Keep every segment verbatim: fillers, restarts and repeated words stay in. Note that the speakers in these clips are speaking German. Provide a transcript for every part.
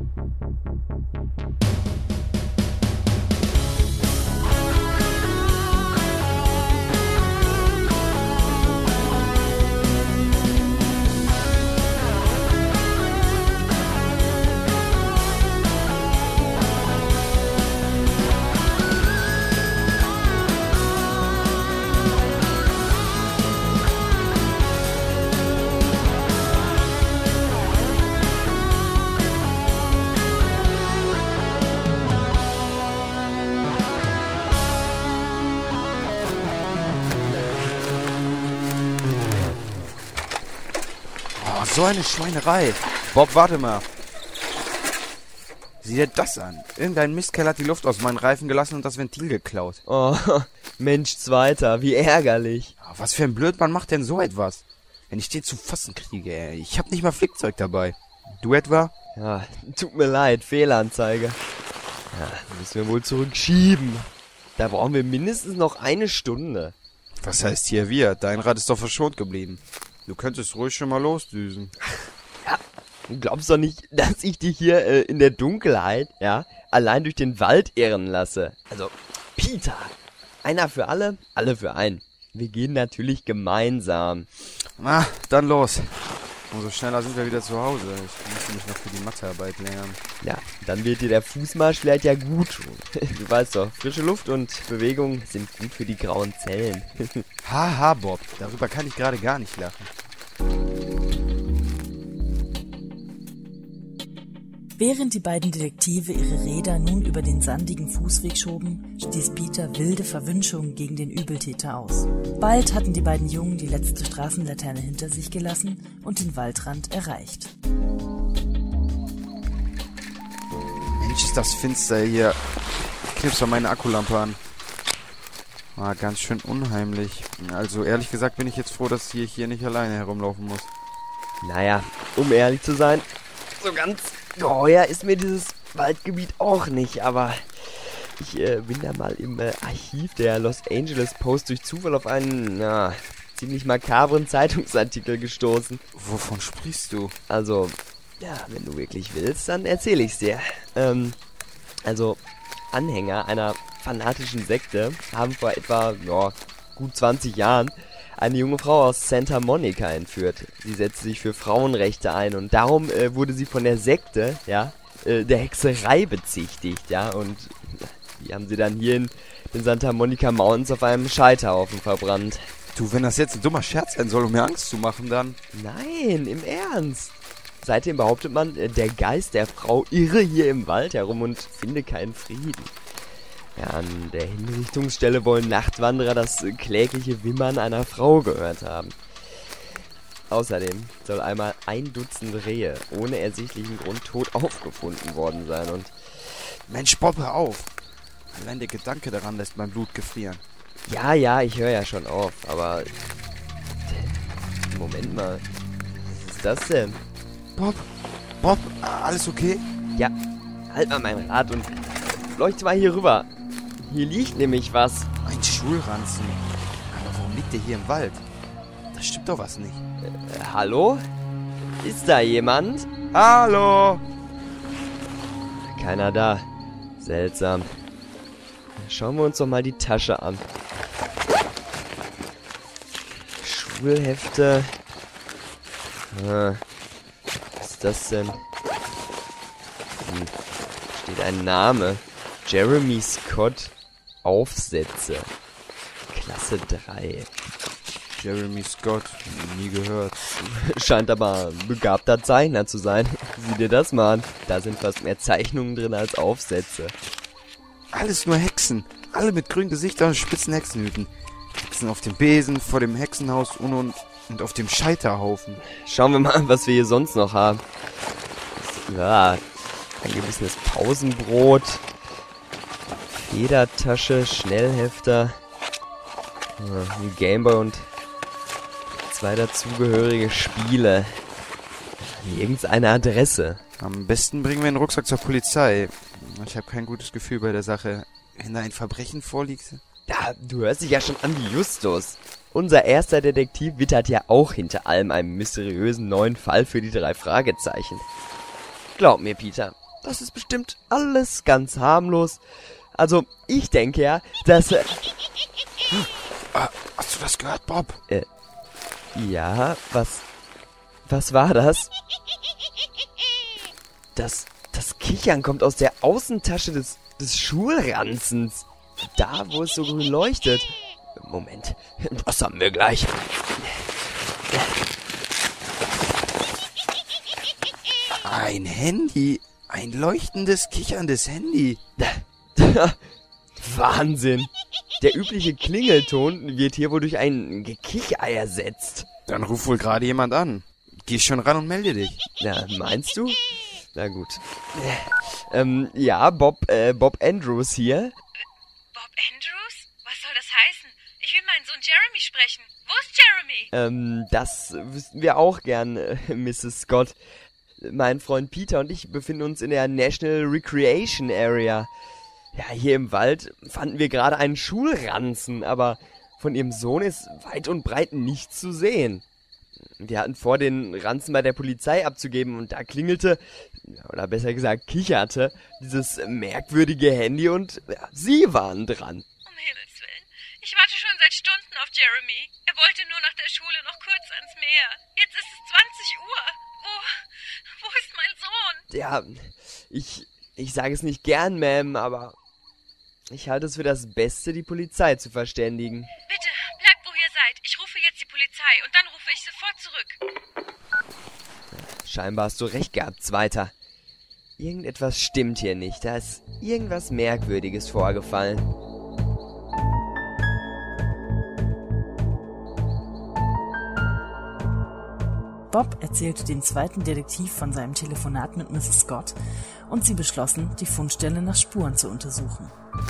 So eine Schweinerei. Bob, warte mal. Sieh dir das an. Irgendein Mistkerl hat die Luft aus meinen Reifen gelassen und das Ventil geklaut. Oh, Mensch, Zweiter, wie ärgerlich. Was für ein Blödmann macht denn so etwas? Wenn ich den zu fassen kriege, ey. Ich hab nicht mal Flickzeug dabei. Du etwa? Ja, tut mir leid, Fehlanzeige. Ja, müssen wir wohl zurückschieben. Da brauchen wir mindestens noch eine Stunde. Was heißt hier wir? Dein Rad ist doch verschont geblieben. Du könntest ruhig schon mal losdüsen. Ja, du glaubst doch nicht, dass ich dich hier äh, in der Dunkelheit, ja, allein durch den Wald irren lasse. Also, Peter, einer für alle, alle für einen. Wir gehen natürlich gemeinsam. Na, dann los. Umso schneller sind wir wieder zu Hause. Ich muss mich noch für die Mathearbeit lernen. Ja, dann wird dir der Fußmarsch vielleicht ja gut tun. Du weißt doch, frische Luft und Bewegung sind gut für die grauen Zellen. Haha, Bob, darüber kann ich gerade gar nicht lachen. Während die beiden Detektive ihre Räder nun über den sandigen Fußweg schoben, stieß Peter wilde Verwünschungen gegen den Übeltäter aus. Bald hatten die beiden Jungen die letzte Straßenlaterne hinter sich gelassen und den Waldrand erreicht. Mensch, ist das finster hier. Ich knipse mal meine Akkulampe an. Ah, ganz schön unheimlich. Also ehrlich gesagt bin ich jetzt froh, dass ich hier nicht alleine herumlaufen muss. Naja, um ehrlich zu sein, so ganz geheuer ist mir dieses Waldgebiet auch nicht, aber ich äh, bin da mal im äh, Archiv der Los Angeles Post durch Zufall auf einen, na, ziemlich makabren Zeitungsartikel gestoßen. Wovon sprichst du? Also, ja, wenn du wirklich willst, dann erzähle ich's dir. Ähm, also, Anhänger einer fanatischen Sekte haben vor etwa, ja, gut zwanzig Jahren eine junge Frau aus Santa Monica entführt. Sie setzte sich für Frauenrechte ein und darum äh, wurde sie von der Sekte, ja, äh, der Hexerei bezichtigt, ja, und die haben sie dann hier in den Santa Monica Mountains auf einem Scheiterhaufen verbrannt. Du, wenn das jetzt ein dummer Scherz sein soll, um mir Angst zu machen, dann... Nein, im Ernst. Seitdem behauptet man, äh, der Geist der Frau irre hier im Wald herum und finde keinen Frieden. Ja, an der Hinrichtungsstelle wollen Nachtwanderer das äh, klägliche Wimmern einer Frau gehört haben. Außerdem soll einmal ein Dutzend Rehe ohne ersichtlichen Grund tot aufgefunden worden sein und... Mensch, Bob, hör auf! Allein der Gedanke daran lässt mein Blut gefrieren. Ja, ja, ich höre ja schon auf, aber... Moment mal, was ist das denn? Bob? Bob, alles okay? Ja, halt mal mein Rad und leuchte mal hier rüber. Hier liegt nämlich was. Ein Schulranzen. Aber warum liegt der hier im Wald? Da stimmt doch was nicht. Äh, hallo? Ist da jemand? Hallo? Keiner da. Seltsam. Schauen wir uns doch mal die Tasche an. Schulhefte. Ah, was ist das denn? Hm. Steht ein Name. Jeremy Scott. Aufsätze. Klasse drei. Jeremy Scott. Nie gehört. Scheint aber ein begabter Zeichner zu sein. Sieh dir das mal an. Da sind fast mehr Zeichnungen drin als Aufsätze. Alles nur Hexen. Alle mit grünen Gesichtern und spitzen Hexenhüten. Hexen auf dem Besen, vor dem Hexenhaus und, und, und auf dem Scheiterhaufen. Schauen wir mal, was wir hier sonst noch haben. Ja, ein gewisses Pausenbrot. Federtasche, Schnellhefter. Ein Gameboy und zwei dazugehörige Spiele. Nirgends eine Adresse. Am besten bringen wir den Rucksack zur Polizei. Ich habe kein gutes Gefühl bei der Sache. Wenn da ein Verbrechen vorliegt... Ja, du hörst dich ja schon an wie Justus. Unser erster Detektiv wittert ja auch hinter allem einen mysteriösen neuen Fall für die drei Fragezeichen. Glaub mir, Peter, das ist bestimmt alles ganz harmlos. Also, ich denke ja, dass... Äh, ah, hast du das gehört, Bob? Äh, ja, was... Was war das? Das... Das Kichern kommt aus der Außentasche des, des Schulranzens. Da, wo es so grün leuchtet. Moment, das haben wir gleich. Ein Handy. Ein leuchtendes, kicherndes Handy. Wahnsinn. Der übliche Klingelton wird hier wohl durch ein Gekicher ersetzt. Dann ruf wohl gerade jemand an. Geh schon ran und melde dich. Ja, meinst du? Na gut. Ähm, ja, Bob, äh, Bob Andrews hier. Bob Andrews? Was soll das heißen? Ich will meinen Sohn Jeremy sprechen. Wo ist Jeremy? Ähm, das wüssten wir auch gern, äh, Misses Scott. Mein Freund Peter und ich befinden uns in der National Recreation Area. Ja, hier im Wald fanden wir gerade einen Schulranzen, aber von ihrem Sohn ist weit und breit nichts zu sehen. Wir hatten vor, den Ranzen bei der Polizei abzugeben und da klingelte, oder besser gesagt kicherte, dieses merkwürdige Handy und ja, sie waren dran. Um Himmels Willen. Ich warte schon seit Stunden auf Jeremy. Er wollte nur nach der Schule noch kurz ans Meer. Jetzt ist es zwanzig Uhr. Wo, wo ist mein Sohn? Ja, ich, ich sage es nicht gern, Ma'am, aber ich halte es für das Beste, die Polizei zu verständigen. Bitte, bleibt, wo ihr seid. Ich rufe jetzt die Polizei und dann rufe ich sofort zurück. Scheinbar hast du recht gehabt, Zweiter. Irgendetwas stimmt hier nicht. Da ist irgendwas Merkwürdiges vorgefallen. Bob erzählte dem zweiten Detektiv von seinem Telefonat mit Misses Scott und sie beschlossen, die Fundstelle nach Spuren zu untersuchen.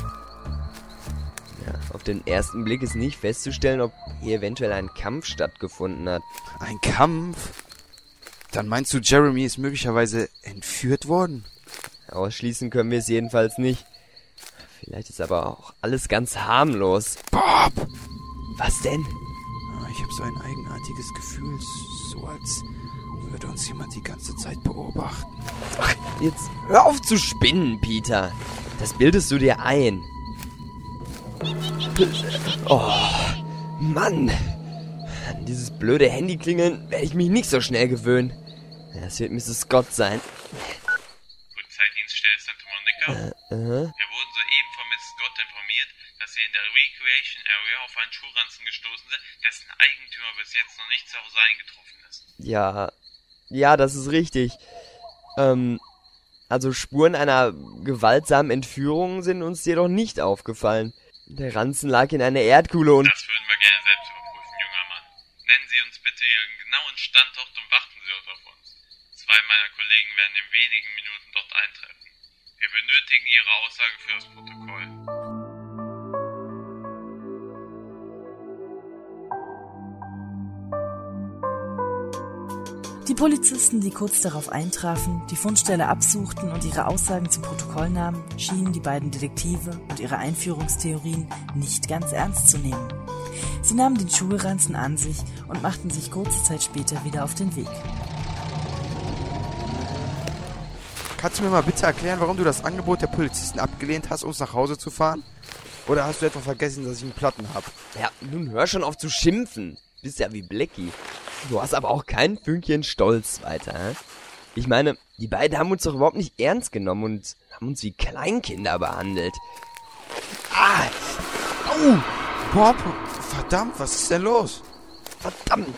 Ja, auf den ersten Blick ist nicht festzustellen, ob hier eventuell ein Kampf stattgefunden hat. Ein Kampf? Dann meinst du, Jeremy ist möglicherweise entführt worden? Ausschließen können wir es jedenfalls nicht. Vielleicht ist aber auch alles ganz harmlos. Bob! Was denn? Ich habe so ein eigenartiges Gefühl, so als würde uns jemand die ganze Zeit beobachten. Ach, jetzt hör auf zu spinnen, Peter. Das bildest du dir ein. Oh, Mann. An dieses blöde Handyklingeln werde ich mich nicht so schnell gewöhnen. Das wird Misses Scott sein. Polizeidienststelle Santa Monica. Äh, äh. Wir wurden soeben von Miss Scott informiert, dass sie in der Recreation Area auf einen Schulranzen gestoßen sind, dessen Eigentümer bis jetzt noch nicht zu Hause eingetroffen ist. Ja, ja, das ist richtig. Ähm, also Spuren einer gewaltsamen Entführung sind uns jedoch nicht aufgefallen. Der Ranzen lag in einer Erdkuhle und... Das würden wir gerne selbst überprüfen, junger Mann. Nennen Sie uns bitte Ihren genauen Standort und warten Sie dort auf uns. Zwei meiner Kollegen werden in wenigen Minuten dort eintreffen. Wir benötigen Ihre Aussage für das Protokoll. Die Polizisten, die kurz darauf eintrafen, die Fundstelle absuchten und ihre Aussagen zu Protokoll nahmen, schienen die beiden Detektive und ihre Einführungstheorien nicht ganz ernst zu nehmen. Sie nahmen den Schulranzen an sich und machten sich kurze Zeit später wieder auf den Weg. Kannst du mir mal bitte erklären, warum du das Angebot der Polizisten abgelehnt hast, uns nach Hause zu fahren? Oder hast du etwa vergessen, dass ich einen Platten habe? Ja, nun hör schon auf zu schimpfen. Bist ja wie Blackie. Du hast aber auch kein Fünkchen Stolz weiter, hä? Ich meine, die beiden haben uns doch überhaupt nicht ernst genommen und haben uns wie Kleinkinder behandelt. Ah! Au! Bob! Verdammt, was ist denn los? Verdammt!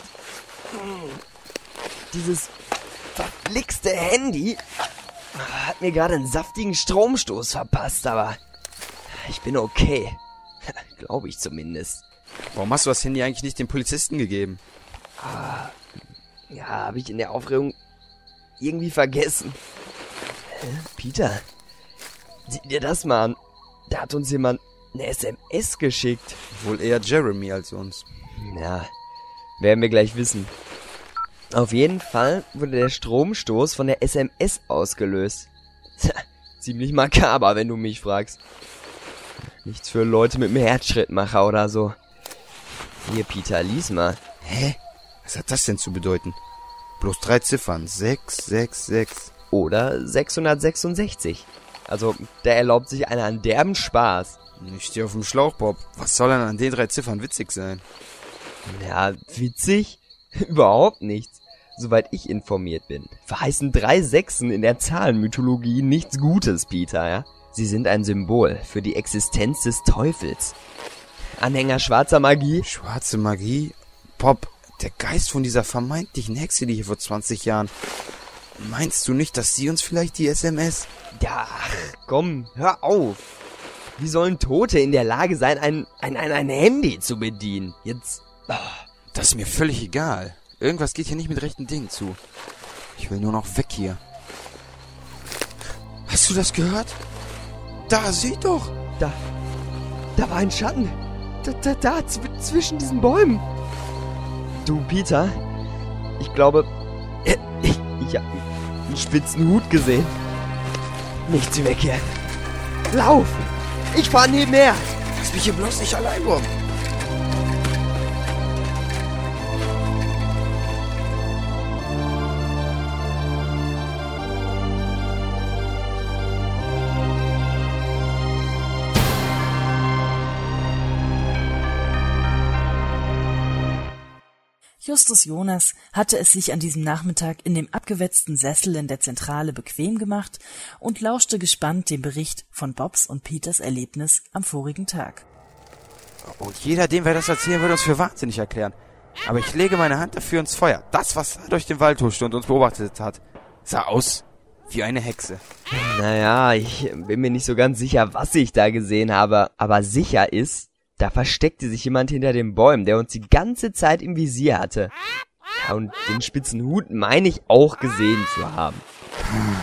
Dieses verflixte Handy hat mir gerade einen saftigen Stromstoß verpasst, aber ich bin okay. Glaube ich zumindest. Warum hast du das Handy eigentlich nicht den Polizisten gegeben? Ah, ja, habe ich in der Aufregung irgendwie vergessen. Hä? Peter, sieh dir das mal an. Da hat uns jemand eine S M S geschickt. Wohl eher Jeremy als uns. Ja, werden wir gleich wissen. Auf jeden Fall wurde der Stromstoß von der S M S ausgelöst. Tja, ziemlich makaber, wenn du mich fragst. Nichts für Leute mit einem Herzschrittmacher oder so. Hier, Peter, lies mal. Hä? Was hat das denn zu bedeuten? Bloß drei Ziffern. Sechs, sechs, sechs. oder sechshundertsechsundsechzig. Also, da erlaubt sich einer einen derben Spaß. Ich stehe auf dem Schlauch, Bob. Was soll denn an den drei Ziffern witzig sein? Ja, witzig? Überhaupt nichts. Soweit ich informiert bin, verheißen drei Sechsen in der Zahlenmythologie nichts Gutes, Peter, ja? Sie sind ein Symbol für die Existenz des Teufels. Anhänger schwarzer Magie? Schwarze Magie? Bob, der Geist von dieser vermeintlichen Hexe, die hier vor zwanzig Jahren... Meinst du nicht, dass sie uns vielleicht die S M S... Ja, ach, komm, hör auf. Wie sollen Tote in der Lage sein, ein, ein, ein, ein Handy zu bedienen? Jetzt... Oh. Das ist mir völlig egal. Irgendwas geht hier nicht mit rechten Dingen zu. Ich will nur noch weg hier. Hast du das gehört? Da, sieh doch! Da, da war ein Schatten. Da, da, da, zw- zwischen diesen Bäumen. Du, Peter, ich glaube, ich, ich habe einen spitzen Hut gesehen. Nichts weg hier. Lauf! Ich fahr nebenher! Lass mich hier bloß nicht allein, Bob! Justus Jonas hatte es sich an diesem Nachmittag in dem abgewetzten Sessel in der Zentrale bequem gemacht und lauschte gespannt dem Bericht von Bobs und Peters Erlebnis am vorigen Tag. Und jeder, dem wir das erzählen, würde uns für wahnsinnig erklären. Aber ich lege meine Hand dafür ins Feuer. Das, was da durch den Wald huschte und uns beobachtet hat, sah aus wie eine Hexe. Naja, ich bin mir nicht so ganz sicher, was ich da gesehen habe, aber sicher ist, da versteckte sich jemand hinter den Bäumen, der uns die ganze Zeit im Visier hatte. Ja, und den spitzen Hut meine ich auch gesehen zu haben. Hm.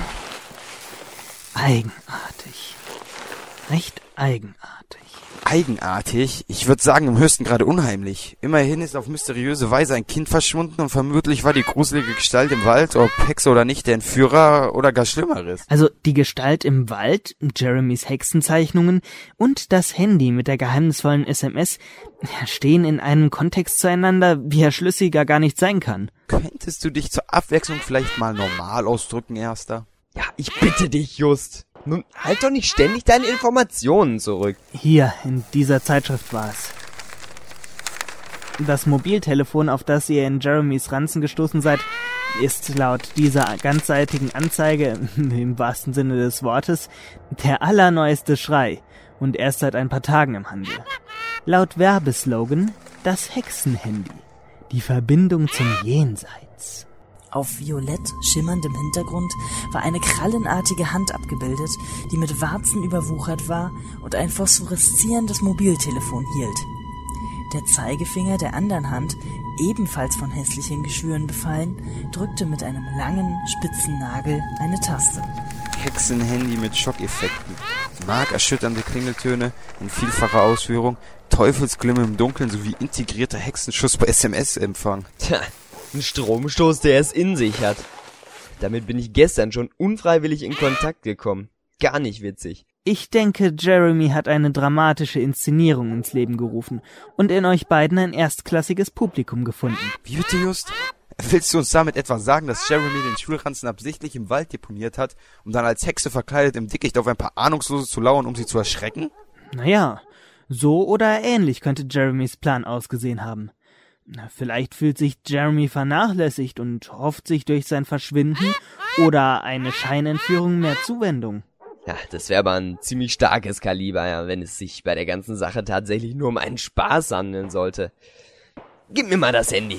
Eigenartig. Recht eigenartig. Eigenartig? Ich würde sagen, im höchsten Grade unheimlich. Immerhin ist auf mysteriöse Weise ein Kind verschwunden und vermutlich war die gruselige Gestalt im Wald, ob Hexe oder nicht, der Entführer oder gar Schlimmeres. Also die Gestalt im Wald, Jeremys Hexenzeichnungen und das Handy mit der geheimnisvollen S M S stehen in einem Kontext zueinander, wie er schlüssiger gar nicht sein kann. Könntest du dich zur Abwechslung vielleicht mal normal ausdrücken, Erster? Ja, ich bitte dich, Just. Nun, halt doch nicht ständig deine Informationen zurück. Hier, in dieser Zeitschrift war es. Das Mobiltelefon, auf das ihr in Jeremys Ranzen gestoßen seid, ist laut dieser ganzseitigen Anzeige, im wahrsten Sinne des Wortes, der allerneueste Schrei und erst seit ein paar Tagen im Handel. Laut Werbeslogan, das Hexenhandy, die Verbindung zum Jenseits. Auf violett schimmerndem Hintergrund war eine krallenartige Hand abgebildet, die mit Warzen überwuchert war und ein phosphoreszierendes Mobiltelefon hielt. Der Zeigefinger der anderen Hand, ebenfalls von hässlichen Geschwüren befallen, drückte mit einem langen, spitzen Nagel eine Taste. Hexenhandy mit Schockeffekten. Markerschütternde Klingeltöne in vielfacher Ausführung, Teufelsglimme im Dunkeln sowie integrierter Hexenschuss bei S M S-Empfang. Tja. Ein Stromstoß, der es in sich hat. Damit bin ich gestern schon unfreiwillig in Kontakt gekommen. Gar nicht witzig. Ich denke, Jeremy hat eine dramatische Inszenierung ins Leben gerufen und in euch beiden ein erstklassiges Publikum gefunden. Wie bitte, Just? Willst du uns damit etwa sagen, dass Jeremy den Schulranzen absichtlich im Wald deponiert hat, um dann als Hexe verkleidet im Dickicht auf ein paar Ahnungslose zu lauern, um sie zu erschrecken? Naja, so oder ähnlich könnte Jeremys Plan ausgesehen haben. Vielleicht fühlt sich Jeremy vernachlässigt und hofft sich durch sein Verschwinden oder eine Scheinentführung mehr Zuwendung. Ja, das wäre aber ein ziemlich starkes Kaliber, ja, wenn es sich bei der ganzen Sache tatsächlich nur um einen Spaß handeln sollte. Gib mir mal das Handy.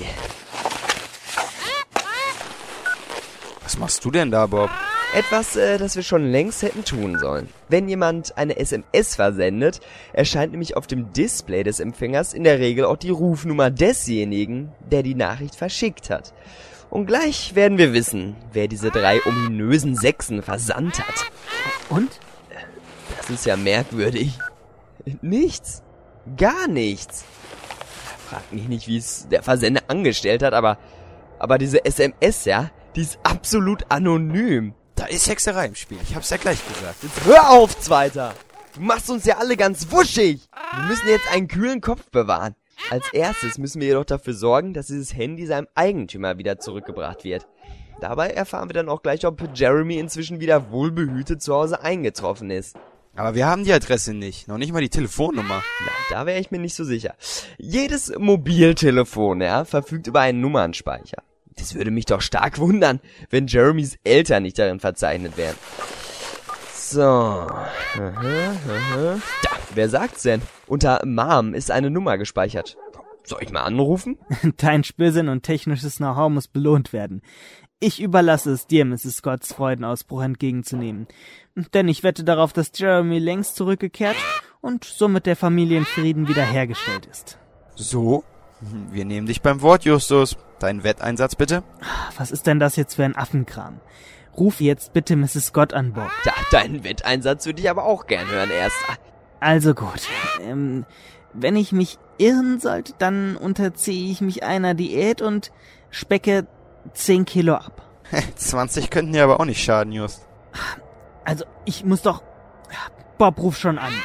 Was machst du denn da, Bob? Etwas, äh, das wir schon längst hätten tun sollen. Wenn jemand eine S M S versendet, erscheint nämlich auf dem Display des Empfängers in der Regel auch die Rufnummer desjenigen, der die Nachricht verschickt hat. Und gleich werden wir wissen, wer diese drei ominösen Sechsen versandt hat. Und? Das ist ja merkwürdig. Nichts. Gar nichts. Frag mich nicht, wie es der Versender angestellt hat, aber, aber diese S M S, ja, die ist absolut anonym. Da ist Hexerei im Spiel, ich hab's ja gleich gesagt. Jetzt hör auf, Zweiter! Du machst uns ja alle ganz wuschig! Wir müssen jetzt einen kühlen Kopf bewahren. Als erstes müssen wir jedoch dafür sorgen, dass dieses Handy seinem Eigentümer wieder zurückgebracht wird. Dabei erfahren wir dann auch gleich, ob Jeremy inzwischen wieder wohlbehütet zu Hause eingetroffen ist. Aber wir haben die Adresse nicht. Noch nicht mal die Telefonnummer. Na, da wäre ich mir nicht so sicher. Jedes Mobiltelefon, ja, verfügt über einen Nummernspeicher. Das würde mich doch stark wundern, wenn Jeremys Eltern nicht darin verzeichnet wären. So. Aha, aha. Da, wer sagt's denn? Unter Mom ist eine Nummer gespeichert. Soll ich mal anrufen? Dein Spürsinn und technisches Know-how muss belohnt werden. Ich überlasse es dir, Misses Scotts Freudenausbruch entgegenzunehmen. Denn ich wette darauf, dass Jeremy längst zurückgekehrt und somit der Familienfrieden wiederhergestellt ist. So? Wir nehmen dich beim Wort, Justus. Dein Wetteinsatz bitte? Was ist denn das jetzt für ein Affenkram? Ruf jetzt bitte Misses Scott an Bord. Ja, deinen Wetteinsatz würde ich aber auch gern hören erst. Also gut. Ähm, wenn ich mich irren sollte, dann unterziehe ich mich einer Diät und specke zehn Kilo ab. zwanzig könnten dir aber auch nicht schaden, Just. Also, ich muss doch... Bob, ruf schon an.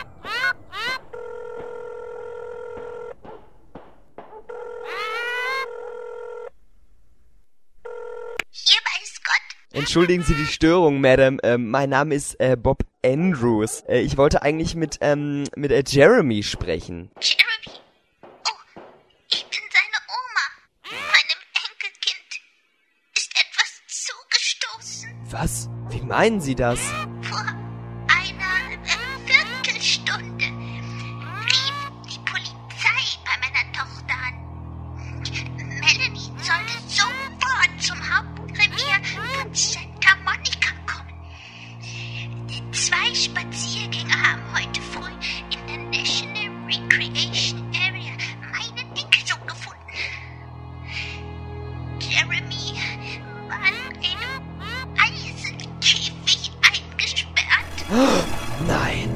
Hier bei Scott. Entschuldigen Sie die Störung, Madam. Ähm, mein Name ist äh, Bob Andrews. Äh, ich wollte eigentlich mit, ähm, mit äh, Jeremy sprechen. Jeremy? Oh, ich bin seine Oma. Meinem Enkelkind ist etwas zugestoßen. Was? Wie meinen Sie das? Vor einer äh, Viertelstunde rief die Polizei bei meiner Tochter an. Melanie sollte sofort zum Hauptrevier von Santa Monica kommen. Zwei Spaziergänger haben heute früh in der National Recreation Area meinen Enkelsohn gefunden. Jeremy war in einem Eisenkäfig eingesperrt. Nein.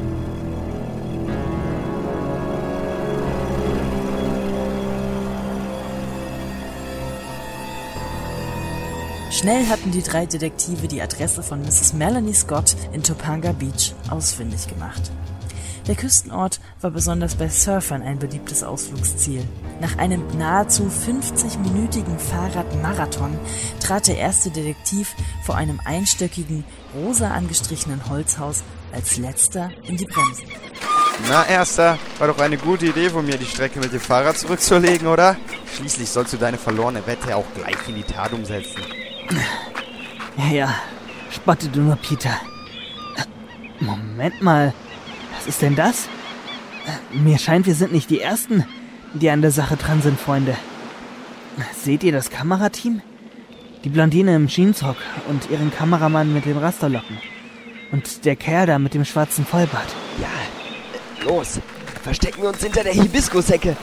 Schnell hatten die drei Detektive die Adresse von Misses Melanie Scott in Topanga Beach ausfindig gemacht. Der Küstenort war besonders bei Surfern ein beliebtes Ausflugsziel. Nach einem nahezu fünfzig-minütigen Fahrradmarathon trat der erste Detektiv vor einem einstöckigen, rosa angestrichenen Holzhaus als letzter in die Bremsen. Na, Erster, war doch eine gute Idee von mir, die Strecke mit dem Fahrrad zurückzulegen, oder? Schließlich sollst du deine verlorene Wette auch gleich in die Tat umsetzen. Ja, ja, spotte du nur, Peter. Moment mal, was ist denn das? Mir scheint, wir sind nicht die Ersten, die an der Sache dran sind, Freunde. Seht ihr das Kamerateam? Die Blondine im Jeansrock und ihren Kameramann mit den Rasterlocken. Und der Kerl da mit dem schwarzen Vollbart. Ja, los. Verstecken wir uns hinter der Hibiskushecke.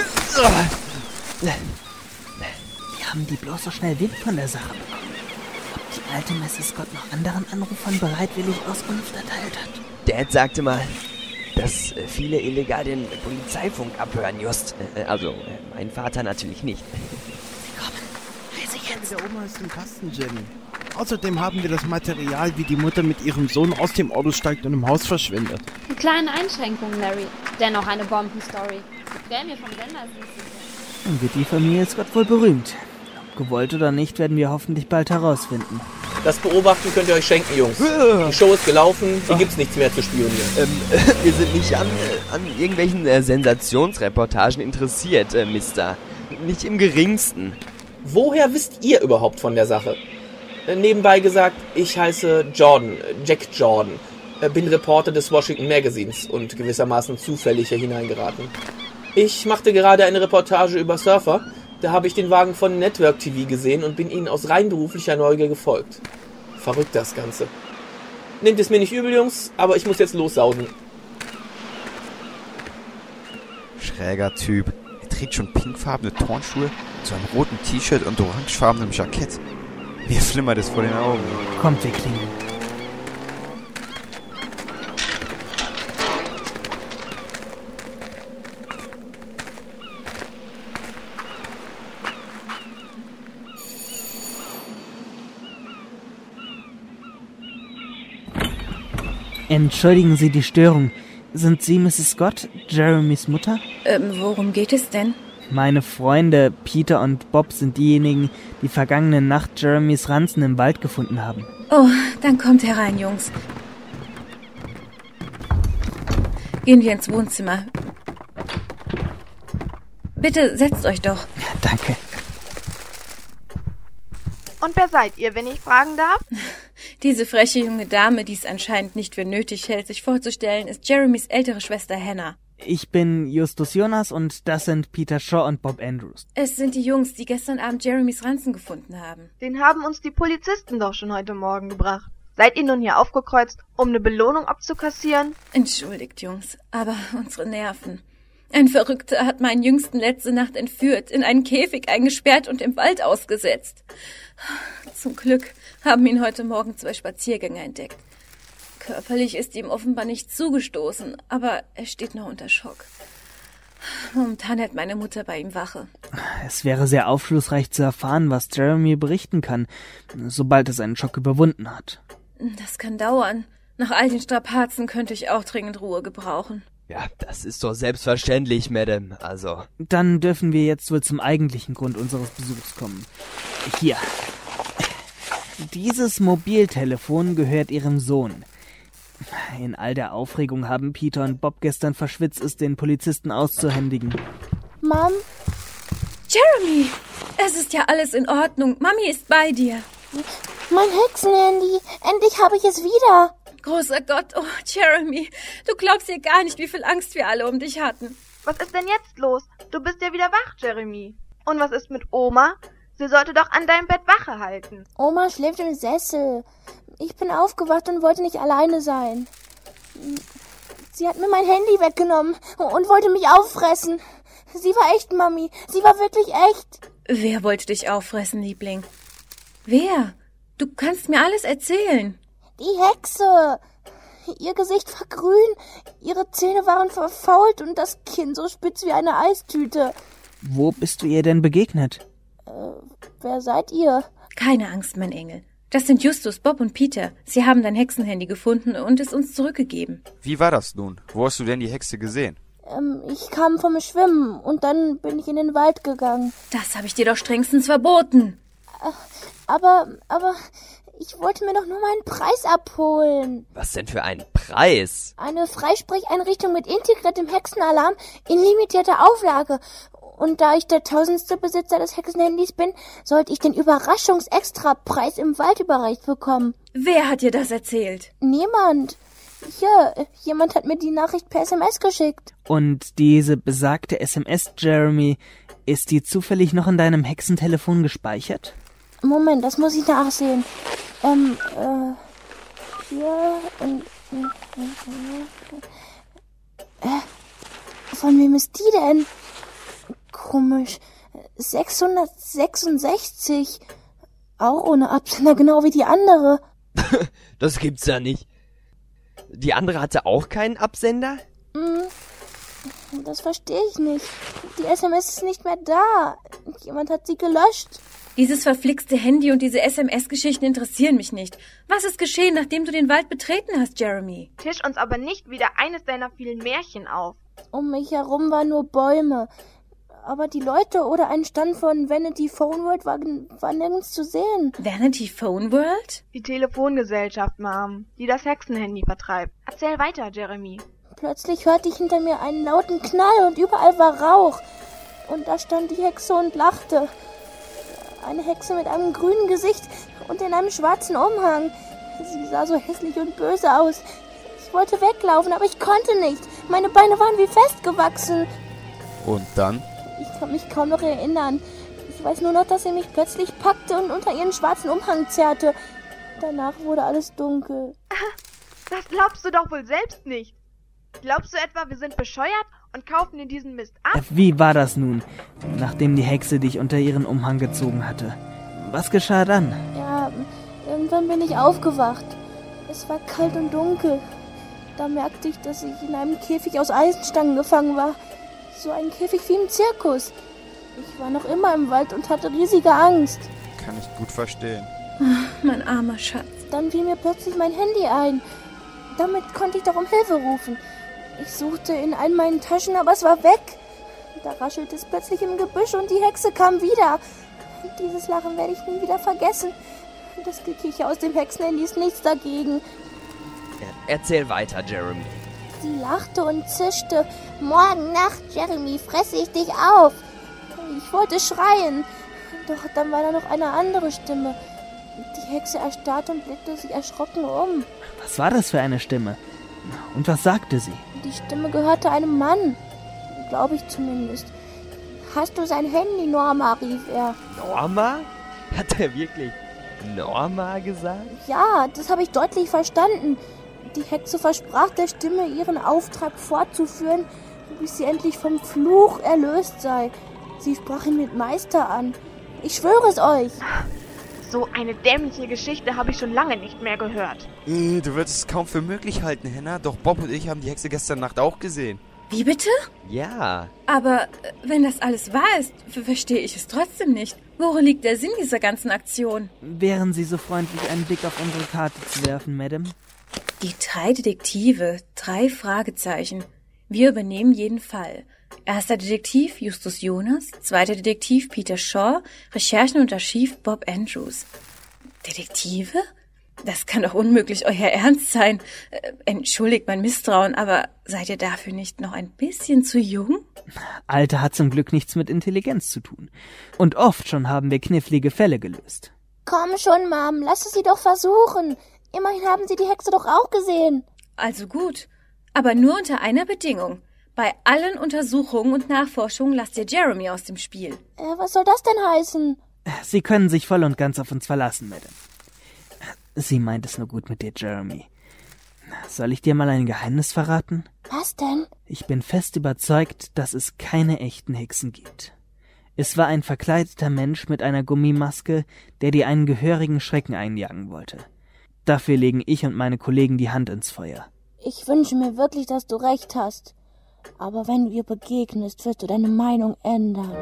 Wie haben die bloß so schnell Wind von der Sache bekommen? Ob die alte Misses Scott noch anderen Anrufern bereitwillig Auskunft erteilt hat? Dad sagte mal, dass äh, viele illegal den Polizeifunk abhören, Just. Äh, also, äh, mein Vater natürlich nicht. Sie kommen. Leise jetzt. Der Oma ist im Kasten, Jenny. Außerdem haben wir das Material, wie die Mutter mit ihrem Sohn aus dem Auto steigt und im Haus verschwindet. Eine kleine Einschränkung, Larry. Dennoch eine Bombenstory. Wer mir vom Sender ist nicht sicher. Dann wird die Familie Scott wohl berühmt. Gewollt oder nicht, werden wir hoffentlich bald herausfinden. Das Beobachten könnt ihr euch schenken, Jungs. Die Show ist gelaufen, hier gibt's nichts mehr zu spionieren. Ähm, wir sind nicht an, äh, an irgendwelchen äh, Sensationsreportagen interessiert, äh, Mister. Nicht im geringsten. Woher wisst ihr überhaupt von der Sache? Äh, nebenbei gesagt, ich heiße Jordan, Jack Jordan. Äh, bin Reporter des Washington Magazines und gewissermaßen zufällig hier hineingeraten. Ich machte gerade eine Reportage über Surfer. Da habe ich den Wagen von Network T V gesehen und bin ihnen aus rein beruflicher Neugier gefolgt. Verrückt das Ganze. Nehmt es mir nicht übel, Jungs, aber ich muss jetzt lossausen. Schräger Typ. Er trägt schon pinkfarbene Turnschuhe mit so einem roten T-Shirt und orangefarbenem Jackett. Mir flimmert es vor den Augen. Kommt, wir klingeln. Entschuldigen Sie die Störung. Sind Sie Misses Scott, Jeremys Mutter? Ähm, worum geht es denn? Meine Freunde Peter und Bob sind diejenigen, die vergangene Nacht Jeremys Ranzen im Wald gefunden haben. Oh, dann kommt herein, Jungs. Gehen wir ins Wohnzimmer. Bitte setzt euch doch. Ja, danke. Und wer seid ihr, wenn ich fragen darf? Diese freche junge Dame, die es anscheinend nicht für nötig hält, sich vorzustellen, ist Jeremys ältere Schwester Hannah. Ich bin Justus Jonas und das sind Peter Shaw und Bob Andrews. Es sind die Jungs, die gestern Abend Jeremys Ranzen gefunden haben. Den haben uns die Polizisten doch schon heute Morgen gebracht. Seid ihr nun hier aufgekreuzt, um eine Belohnung abzukassieren? Entschuldigt, Jungs, aber unsere Nerven. Ein Verrückter hat meinen Jüngsten letzte Nacht entführt, in einen Käfig eingesperrt und im Wald ausgesetzt. Zum Glück haben ihn heute Morgen zwei Spaziergänger entdeckt. Körperlich ist ihm offenbar nichts zugestoßen, aber er steht noch unter Schock. Momentan hält meine Mutter bei ihm Wache. Es wäre sehr aufschlussreich zu erfahren, was Jeremy berichten kann, sobald er seinen Schock überwunden hat. Das kann dauern. Nach all den Strapazen könnte ich auch dringend Ruhe gebrauchen. Ja, das ist doch selbstverständlich, Madame, also. Dann dürfen wir jetzt wohl zum eigentlichen Grund unseres Besuchs kommen. Hier. Dieses Mobiltelefon gehört Ihrem Sohn. In all der Aufregung haben Peter und Bob gestern verschwitzt, es den Polizisten auszuhändigen. Mom? Jeremy! Es ist ja alles in Ordnung. Mami ist bei dir. Mein Hexenhandy. Endlich habe ich es wieder. Großer Gott, oh Jeremy, du glaubst dir gar nicht, wie viel Angst wir alle um dich hatten. Was ist denn jetzt los? Du bist ja wieder wach, Jeremy. Und was ist mit Oma? Sie sollte doch an deinem Bett Wache halten. Oma schläft im Sessel. Ich bin aufgewacht und wollte nicht alleine sein. Sie hat mir mein Handy weggenommen und wollte mich auffressen. Sie war echt, Mami. Sie war wirklich echt. Wer wollte dich auffressen, Liebling? Wer? Du kannst mir alles erzählen. Die Hexe. Ihr Gesicht war grün, ihre Zähne waren verfault und das Kinn so spitz wie eine Eistüte. Wo bist du ihr denn begegnet? Äh, wer seid ihr? Keine Angst, mein Engel. Das sind Justus, Bob und Peter. Sie haben dein Hexenhandy gefunden und es uns zurückgegeben. Wie war das nun? Wo hast du denn die Hexe gesehen? Ähm, ich kam vom Schwimmen und dann bin ich in den Wald gegangen. Das habe ich dir doch strengstens verboten. Aber, aber, ich wollte mir doch nur meinen Preis abholen. Was denn für ein Preis? Eine Freisprecheinrichtung mit integriertem Hexenalarm in limitierter Auflage. Und da ich der tausendste Besitzer des Hexenhandys bin, sollte ich den Überraschungsextrapreis im Wald überreicht bekommen. Wer hat dir das erzählt? Niemand. Hier, jemand hat mir die Nachricht per S M S geschickt. Und diese besagte S M S, Jeremy, ist die zufällig noch in deinem Hexentelefon gespeichert? Moment, das muss ich nachsehen. Ähm, äh, hier und... Äh, von wem ist die denn? Komisch. sechshundertsechsundsechzig. Auch ohne Absender, genau wie die andere. Das gibt's ja nicht. Die andere hatte auch keinen Absender? Hm, das verstehe ich nicht. Die S M S ist nicht mehr da. Jemand hat sie gelöscht. Dieses verflixte Handy und diese S M S-Geschichten interessieren mich nicht. Was ist geschehen, nachdem du den Wald betreten hast, Jeremy? Tisch uns aber nicht wieder eines deiner vielen Märchen auf. Um mich herum waren nur Bäume. Aber die Leute oder ein Stand von Vanity Phone World war, war nirgends zu sehen. Vanity Phone World? Die Telefongesellschaft, Mom, die das Hexenhandy vertreibt. Erzähl weiter, Jeremy. Plötzlich hörte ich hinter mir einen lauten Knall und überall war Rauch. Und da stand die Hexe und lachte. Eine Hexe mit einem grünen Gesicht und in einem schwarzen Umhang. Sie sah so hässlich und böse aus. Ich wollte weglaufen, aber ich konnte nicht. Meine Beine waren wie festgewachsen. Und dann? Ich kann mich kaum noch erinnern. Ich weiß nur noch, dass sie mich plötzlich packte und unter ihren schwarzen Umhang zerrte. Danach wurde alles dunkel. Das glaubst du doch wohl selbst nicht. Glaubst du etwa, wir sind bescheuert und kaufen dir diesen Mist ab? Wie war das nun, nachdem die Hexe dich unter ihren Umhang gezogen hatte? Was geschah dann? Ja, irgendwann bin ich aufgewacht. Es war kalt und dunkel. Da merkte ich, dass ich in einem Käfig aus Eisenstangen gefangen war. So ein Käfig wie im Zirkus. Ich war noch immer im Wald und hatte riesige Angst. Kann ich gut verstehen. Oh, mein armer Schatz. Dann fiel mir plötzlich mein Handy ein. Damit konnte ich doch um Hilfe rufen. Ich suchte in all meinen Taschen, aber es war weg. Da raschelte es plötzlich im Gebüsch und die Hexe kam wieder. Dieses Lachen werde ich nie wieder vergessen. Das Gekicher aus dem Hexenhandy ist nichts dagegen. Ja, erzähl weiter, Jeremy. Sie lachte und zischte. Morgen Nacht, Jeremy, fresse ich dich auf. Ich wollte schreien. Doch dann war da noch eine andere Stimme. Die Hexe erstarrte und blickte sich erschrocken um. Was war das für eine Stimme? Und was sagte sie? Die Stimme gehörte einem Mann. Glaube ich zumindest. Hast du sein Handy, Norma, rief er. Norma? Hat er wirklich Norma gesagt? Ja, das habe ich deutlich verstanden. Die Hexe versprach der Stimme, ihren Auftrag fortzuführen, bis sie endlich vom Fluch erlöst sei. Sie sprach ihn mit Meister an. Ich schwöre es euch. So eine dämliche Geschichte habe ich schon lange nicht mehr gehört. Äh, du würdest es kaum für möglich halten, Henna. Doch Bob und ich haben die Hexe gestern Nacht auch gesehen. Wie bitte? Ja. Aber äh, wenn das alles wahr ist, ver- verstehe ich es trotzdem nicht. Worin liegt der Sinn dieser ganzen Aktion? Wären Sie so freundlich, einen Blick auf unsere Karte zu werfen, Madame? Die drei Detektive, drei Fragezeichen. Wir übernehmen jeden Fall. Erster Detektiv Justus Jonas, zweiter Detektiv Peter Shaw, Recherchen und Archiv Bob Andrews. Detektive? Das kann doch unmöglich euer Ernst sein. Äh, entschuldigt mein Misstrauen, aber seid ihr dafür nicht noch ein bisschen zu jung? Alter hat zum Glück nichts mit Intelligenz zu tun. Und oft schon haben wir knifflige Fälle gelöst. Komm schon, Mom, lass es sie doch versuchen. Immerhin haben sie die Hexe doch auch gesehen. Also gut, aber nur unter einer Bedingung. Bei allen Untersuchungen und Nachforschungen lasst ihr Jeremy aus dem Spiel. Äh, was soll das denn heißen? Sie können sich voll und ganz auf uns verlassen, Madame. Sie meint es nur gut mit dir, Jeremy. Soll ich dir mal ein Geheimnis verraten? Was denn? Ich bin fest überzeugt, dass es keine echten Hexen gibt. Es war ein verkleideter Mensch mit einer Gummimaske, der dir einen gehörigen Schrecken einjagen wollte. Dafür legen ich und meine Kollegen die Hand ins Feuer. Ich wünsche mir wirklich, dass du recht hast. Aber wenn du ihr begegnest, wirst du deine Meinung ändern.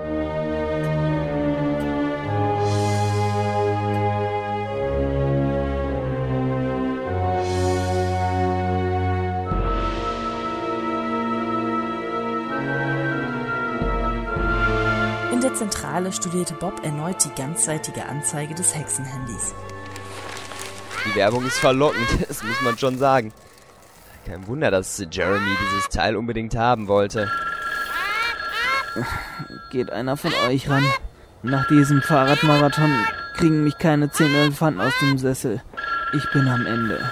In der Zentrale studierte Bob erneut die ganzseitige Anzeige des Hexenhandys. Die Werbung ist verlockend, das muss man schon sagen. Kein Wunder, dass Jeremy dieses Teil unbedingt haben wollte. Geht einer von euch ran? Nach diesem Fahrradmarathon kriegen mich keine zehn Elefanten aus dem Sessel. Ich bin am Ende.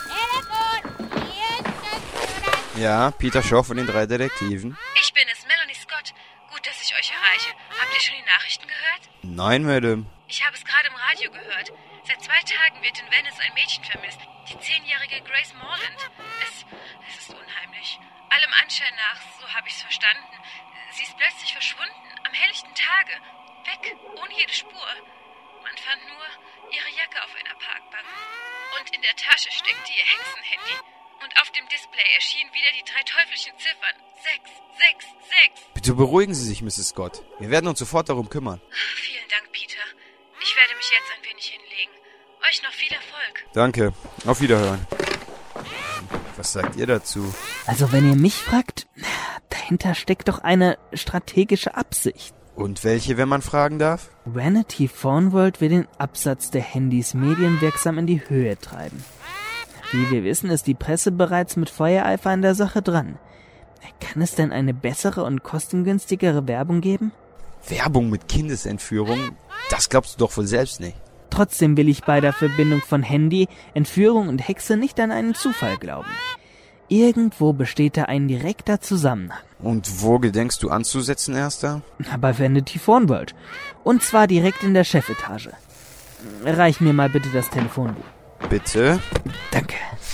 Ja, Peter Shaw von den drei Detektiven. Ich bin es, Melanie Scott. Gut, dass ich euch erreiche. Habt ihr schon die Nachrichten gehört? Nein, Madame. Ich habe es gerade im Radio gehört. Seit zwei Tagen wird in Venice ein Mädchen vermisst. Die zehnjährige Grace Morland. Es, es ist unheimlich. Allem Anschein nach, so habe ich es verstanden. Sie ist plötzlich verschwunden, am helllichten Tage. Weg, ohne jede Spur. Man fand nur ihre Jacke auf einer Parkbank. Und in der Tasche steckte ihr Hexenhandy. Und auf dem Display erschienen wieder die drei teuflischen Ziffern. Sechs, sechs, sechs. Bitte beruhigen Sie sich, Misses Scott. Wir werden uns sofort darum kümmern. Vielen Dank, Peter. Ich werde mich jetzt ein wenig hinlegen. Euch noch viel Erfolg. Danke. Auf Wiederhören. Was sagt ihr dazu? Also wenn ihr mich fragt, dahinter steckt doch eine strategische Absicht. Und welche, wenn man fragen darf? Vanity Phone World will den Absatz der Handys medienwirksam in die Höhe treiben. Wie wir wissen, ist die Presse bereits mit Feuereifer an der Sache dran. Kann es denn eine bessere und kostengünstigere Werbung geben? Werbung mit Kindesentführung? Das glaubst du doch wohl selbst nicht. Trotzdem will ich bei der Verbindung von Handy, Entführung und Hexe nicht an einen Zufall glauben. Irgendwo besteht da ein direkter Zusammenhang. Und wo gedenkst du anzusetzen, Erster? Bei Vanity Phone World. Und zwar direkt in der Chefetage. Reich mir mal bitte das Telefonbuch. Bitte? Danke.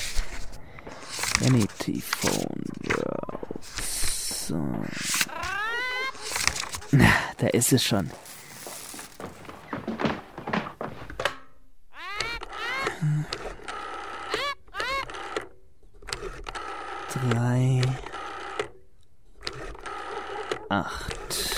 Vanity Phone World. So. Na, da ist es schon. Drei. Acht.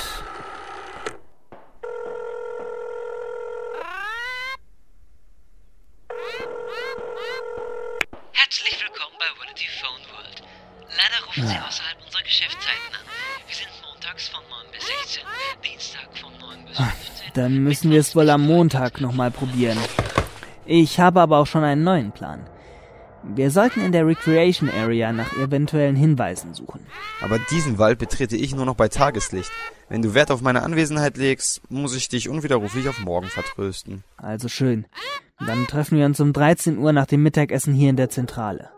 Herzlich willkommen bei Vanity Phone World. Leider rufen Sie außerhalb unserer Geschäftszeiten an. Wir sind montags montags von neun bis sechzehn, Dienstag von neun bis fünfzehn. Dann müssen wir es wohl am Montag nochmal probieren. Ich habe aber auch schon einen neuen Plan. Wir sollten in der Recreation Area nach eventuellen Hinweisen suchen. Aber diesen Wald betrete ich nur noch bei Tageslicht. Wenn du Wert auf meine Anwesenheit legst, muss ich dich unwiderruflich auf morgen vertrösten. Also schön. Dann treffen wir uns um dreizehn Uhr nach dem Mittagessen hier in der Zentrale.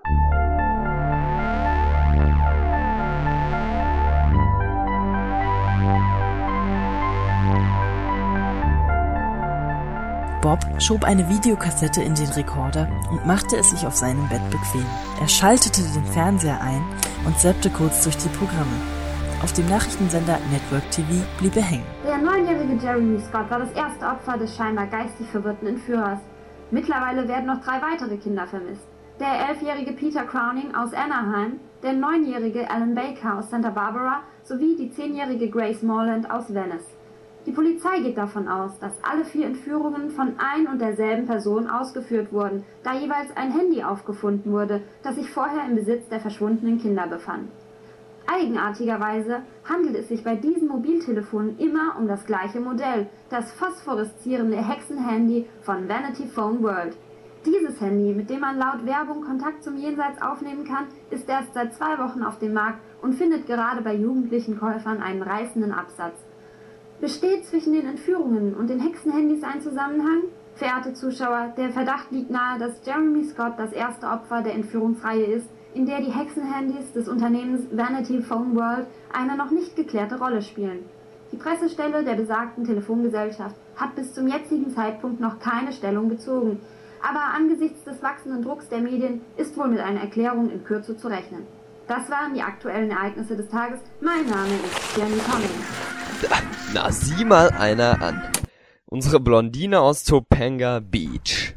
Bob schob eine Videokassette in den Rekorder und machte es sich auf seinem Bett bequem. Er schaltete den Fernseher ein und zappte kurz durch die Programme. Auf dem Nachrichtensender Network T V blieb er hängen. Der neunjährige Jeremy Scott war das erste Opfer des scheinbar geistig verwirrten Entführers. Mittlerweile werden noch drei weitere Kinder vermisst. Der elfjährige Peter Crowning aus Anaheim, der neunjährige Alan Baker aus Santa Barbara sowie die zehnjährige Grace Morland aus Venice. Die Polizei geht davon aus, dass alle vier Entführungen von ein und derselben Person ausgeführt wurden, da jeweils ein Handy aufgefunden wurde, das sich vorher im Besitz der verschwundenen Kinder befand. Eigenartigerweise handelt es sich bei diesen Mobiltelefonen immer um das gleiche Modell, das phosphoreszierende Hexenhandy von Vanity Phone World. Dieses Handy, mit dem man laut Werbung Kontakt zum Jenseits aufnehmen kann, ist erst seit zwei Wochen auf dem Markt und findet gerade bei jugendlichen Käufern einen reißenden Absatz. Besteht zwischen den Entführungen und den Hexenhandys ein Zusammenhang? Verehrte Zuschauer, der Verdacht liegt nahe, dass Jeremy Scott das erste Opfer der Entführungsreihe ist, in der die Hexenhandys des Unternehmens Vanity Phone World eine noch nicht geklärte Rolle spielen. Die Pressestelle der besagten Telefongesellschaft hat bis zum jetzigen Zeitpunkt noch keine Stellung bezogen, aber angesichts des wachsenden Drucks der Medien ist wohl mit einer Erklärung in Kürze zu rechnen. Das waren die aktuellen Ereignisse des Tages. Mein Name ist Jenny Conning. Na, sieh mal einer an. Unsere Blondine aus Topanga Beach.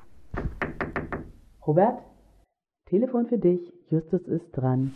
Robert? Telefon für dich. Justus ist dran.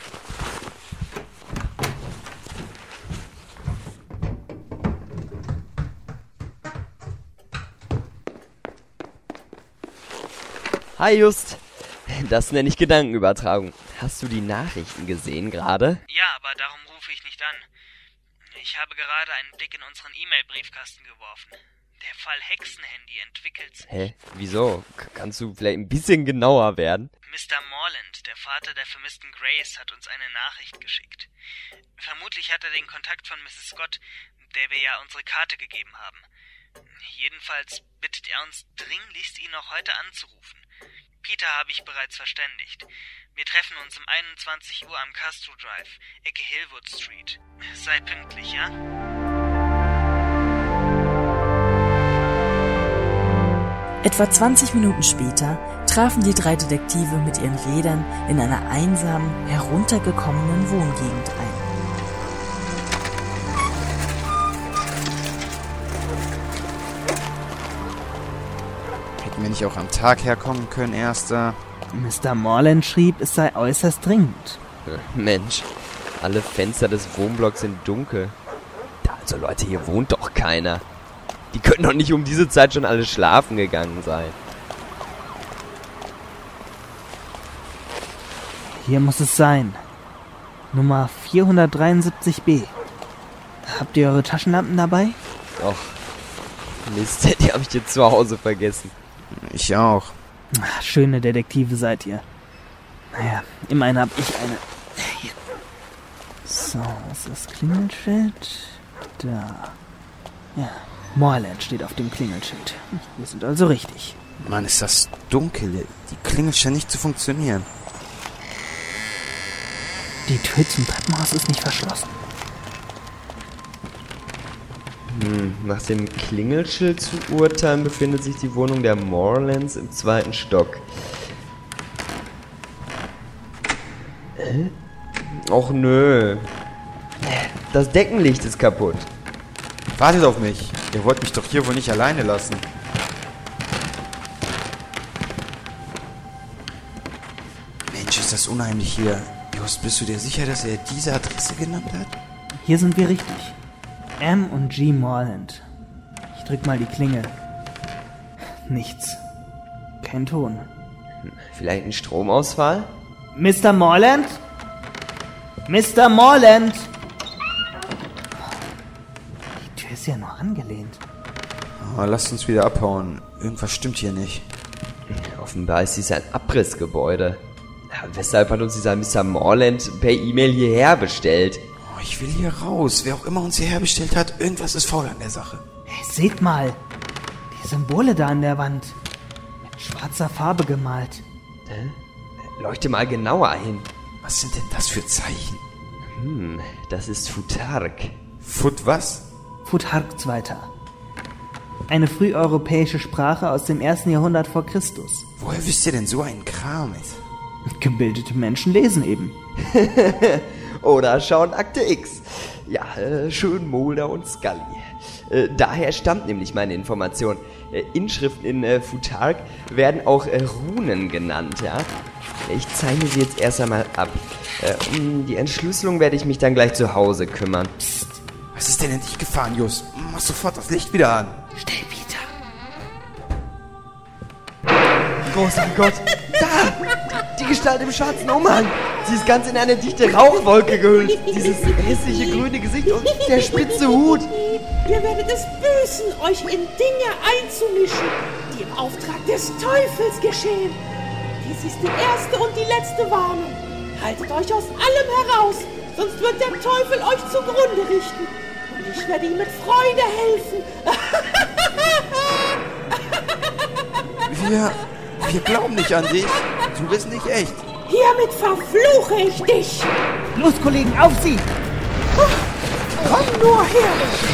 Hi Just. Das nenne ich Gedankenübertragung. Hast du die Nachrichten gesehen gerade? Ja, aber darum rufe ich nicht an. Ich habe gerade einen Blick in unseren E-Mail-Briefkasten geworfen. Der Fall Hexenhandy entwickelt sich. Hä? Wieso? K- kannst du vielleicht ein bisschen genauer werden? Mister Morland, der Vater der vermissten Grace, hat uns eine Nachricht geschickt. Vermutlich hat er den Kontakt von Misses Scott, der wir ja unsere Karte gegeben haben. Jedenfalls bittet er uns dringlichst, ihn noch heute anzurufen. Peter habe ich bereits verständigt. Wir treffen uns um einundzwanzig Uhr am Castro Drive, Ecke Hillwood Street. Sei pünktlich, ja? Etwa zwanzig Minuten später trafen die drei Detektive mit ihren Rädern in einer einsamen, heruntergekommenen Wohngegend ein. Hätten wir nicht auch am Tag herkommen können, Erster? Mister Morland schrieb, es sei äußerst dringend. Mensch, alle Fenster des Wohnblocks sind dunkel. Also Leute, hier wohnt doch keiner. Die können doch nicht um diese Zeit schon alle schlafen gegangen sein. Hier muss es sein. Nummer vierhundertdreiundsiebzig b. Habt ihr eure Taschenlampen dabei? Och, Mist, die habe ich dir zu Hause vergessen. Ich auch. Ach, schöne Detektive seid ihr. Naja, immerhin hab ich eine. Hier. So, was ist das Klingelschild? Da. Ja, Morland steht auf dem Klingelschild. Wir sind also richtig. Mann, ist das dunkel. Die Klingel scheint nicht zu funktionieren. Die Tür zum Treppenhaus ist nicht verschlossen. Hm, nach dem Klingelschild zu urteilen befindet sich die Wohnung der Morlands im zweiten Stock. Hä? Och nö. Das Deckenlicht ist kaputt. Wartet auf mich. Ihr wollt mich doch hier wohl nicht alleine lassen. Mensch, ist das unheimlich hier. Just, bist du dir sicher, dass er diese Adresse genannt hat? Hier sind wir richtig. M und G Morland. Ich drück mal die Klingel. Nichts. Kein Ton. Vielleicht ein Stromausfall? Mister Morland? Mister Morland? ist ja nur angelehnt. Oh, lasst uns wieder abhauen. Irgendwas stimmt hier nicht. Offenbar ist dies ein Abrissgebäude. Weshalb hat uns dieser Mister Morland per E-Mail hierher bestellt? Oh, ich will hier raus. Wer auch immer uns hierher bestellt hat, irgendwas ist faul an der Sache. Hey, seht mal. Die Symbole da an der Wand. Mit schwarzer Farbe gemalt. Hä? Leuchte mal genauer hin. Was sind denn das für Zeichen? Hm, das ist Futhark. Fut was? Futhark Zweiter. Eine früheuropäische Sprache aus dem ersten Jahrhundert vor Christus. Woher wisst ihr denn so einen Kram mit? Gebildete Menschen lesen eben. Oder schauen Akte X. Ja, äh, schön Mulder und Scully. Äh, daher stammt nämlich meine Information. Äh, Inschriften in äh, Futhark werden auch äh, Runen genannt, ja. Ich zeichne sie jetzt erst einmal ab. Äh, um die Entschlüsselung werde ich mich dann gleich zu Hause kümmern. Psst. Was ist denn in dich gefahren, Jus? Mach sofort das Licht wieder an. Schnell, Peter. Großer Gott. Da! Die, die Gestalt im schwarzen Umhang. Sie ist ganz in eine dichte Rauchwolke gehüllt. Dieses hässliche grüne Gesicht und der spitze Hut. Ihr werdet es büßen, euch in Dinge einzumischen, die im Auftrag des Teufels geschehen. Dies ist die erste und die letzte Warnung. Haltet euch aus allem heraus, sonst wird der Teufel euch zugrunde richten. Und ich werde ihm mit Freude helfen. Wir, wir glauben nicht an dich. Du bist nicht echt. Hiermit verfluche ich dich. Los, Kollegen, auf sie! Komm nur her.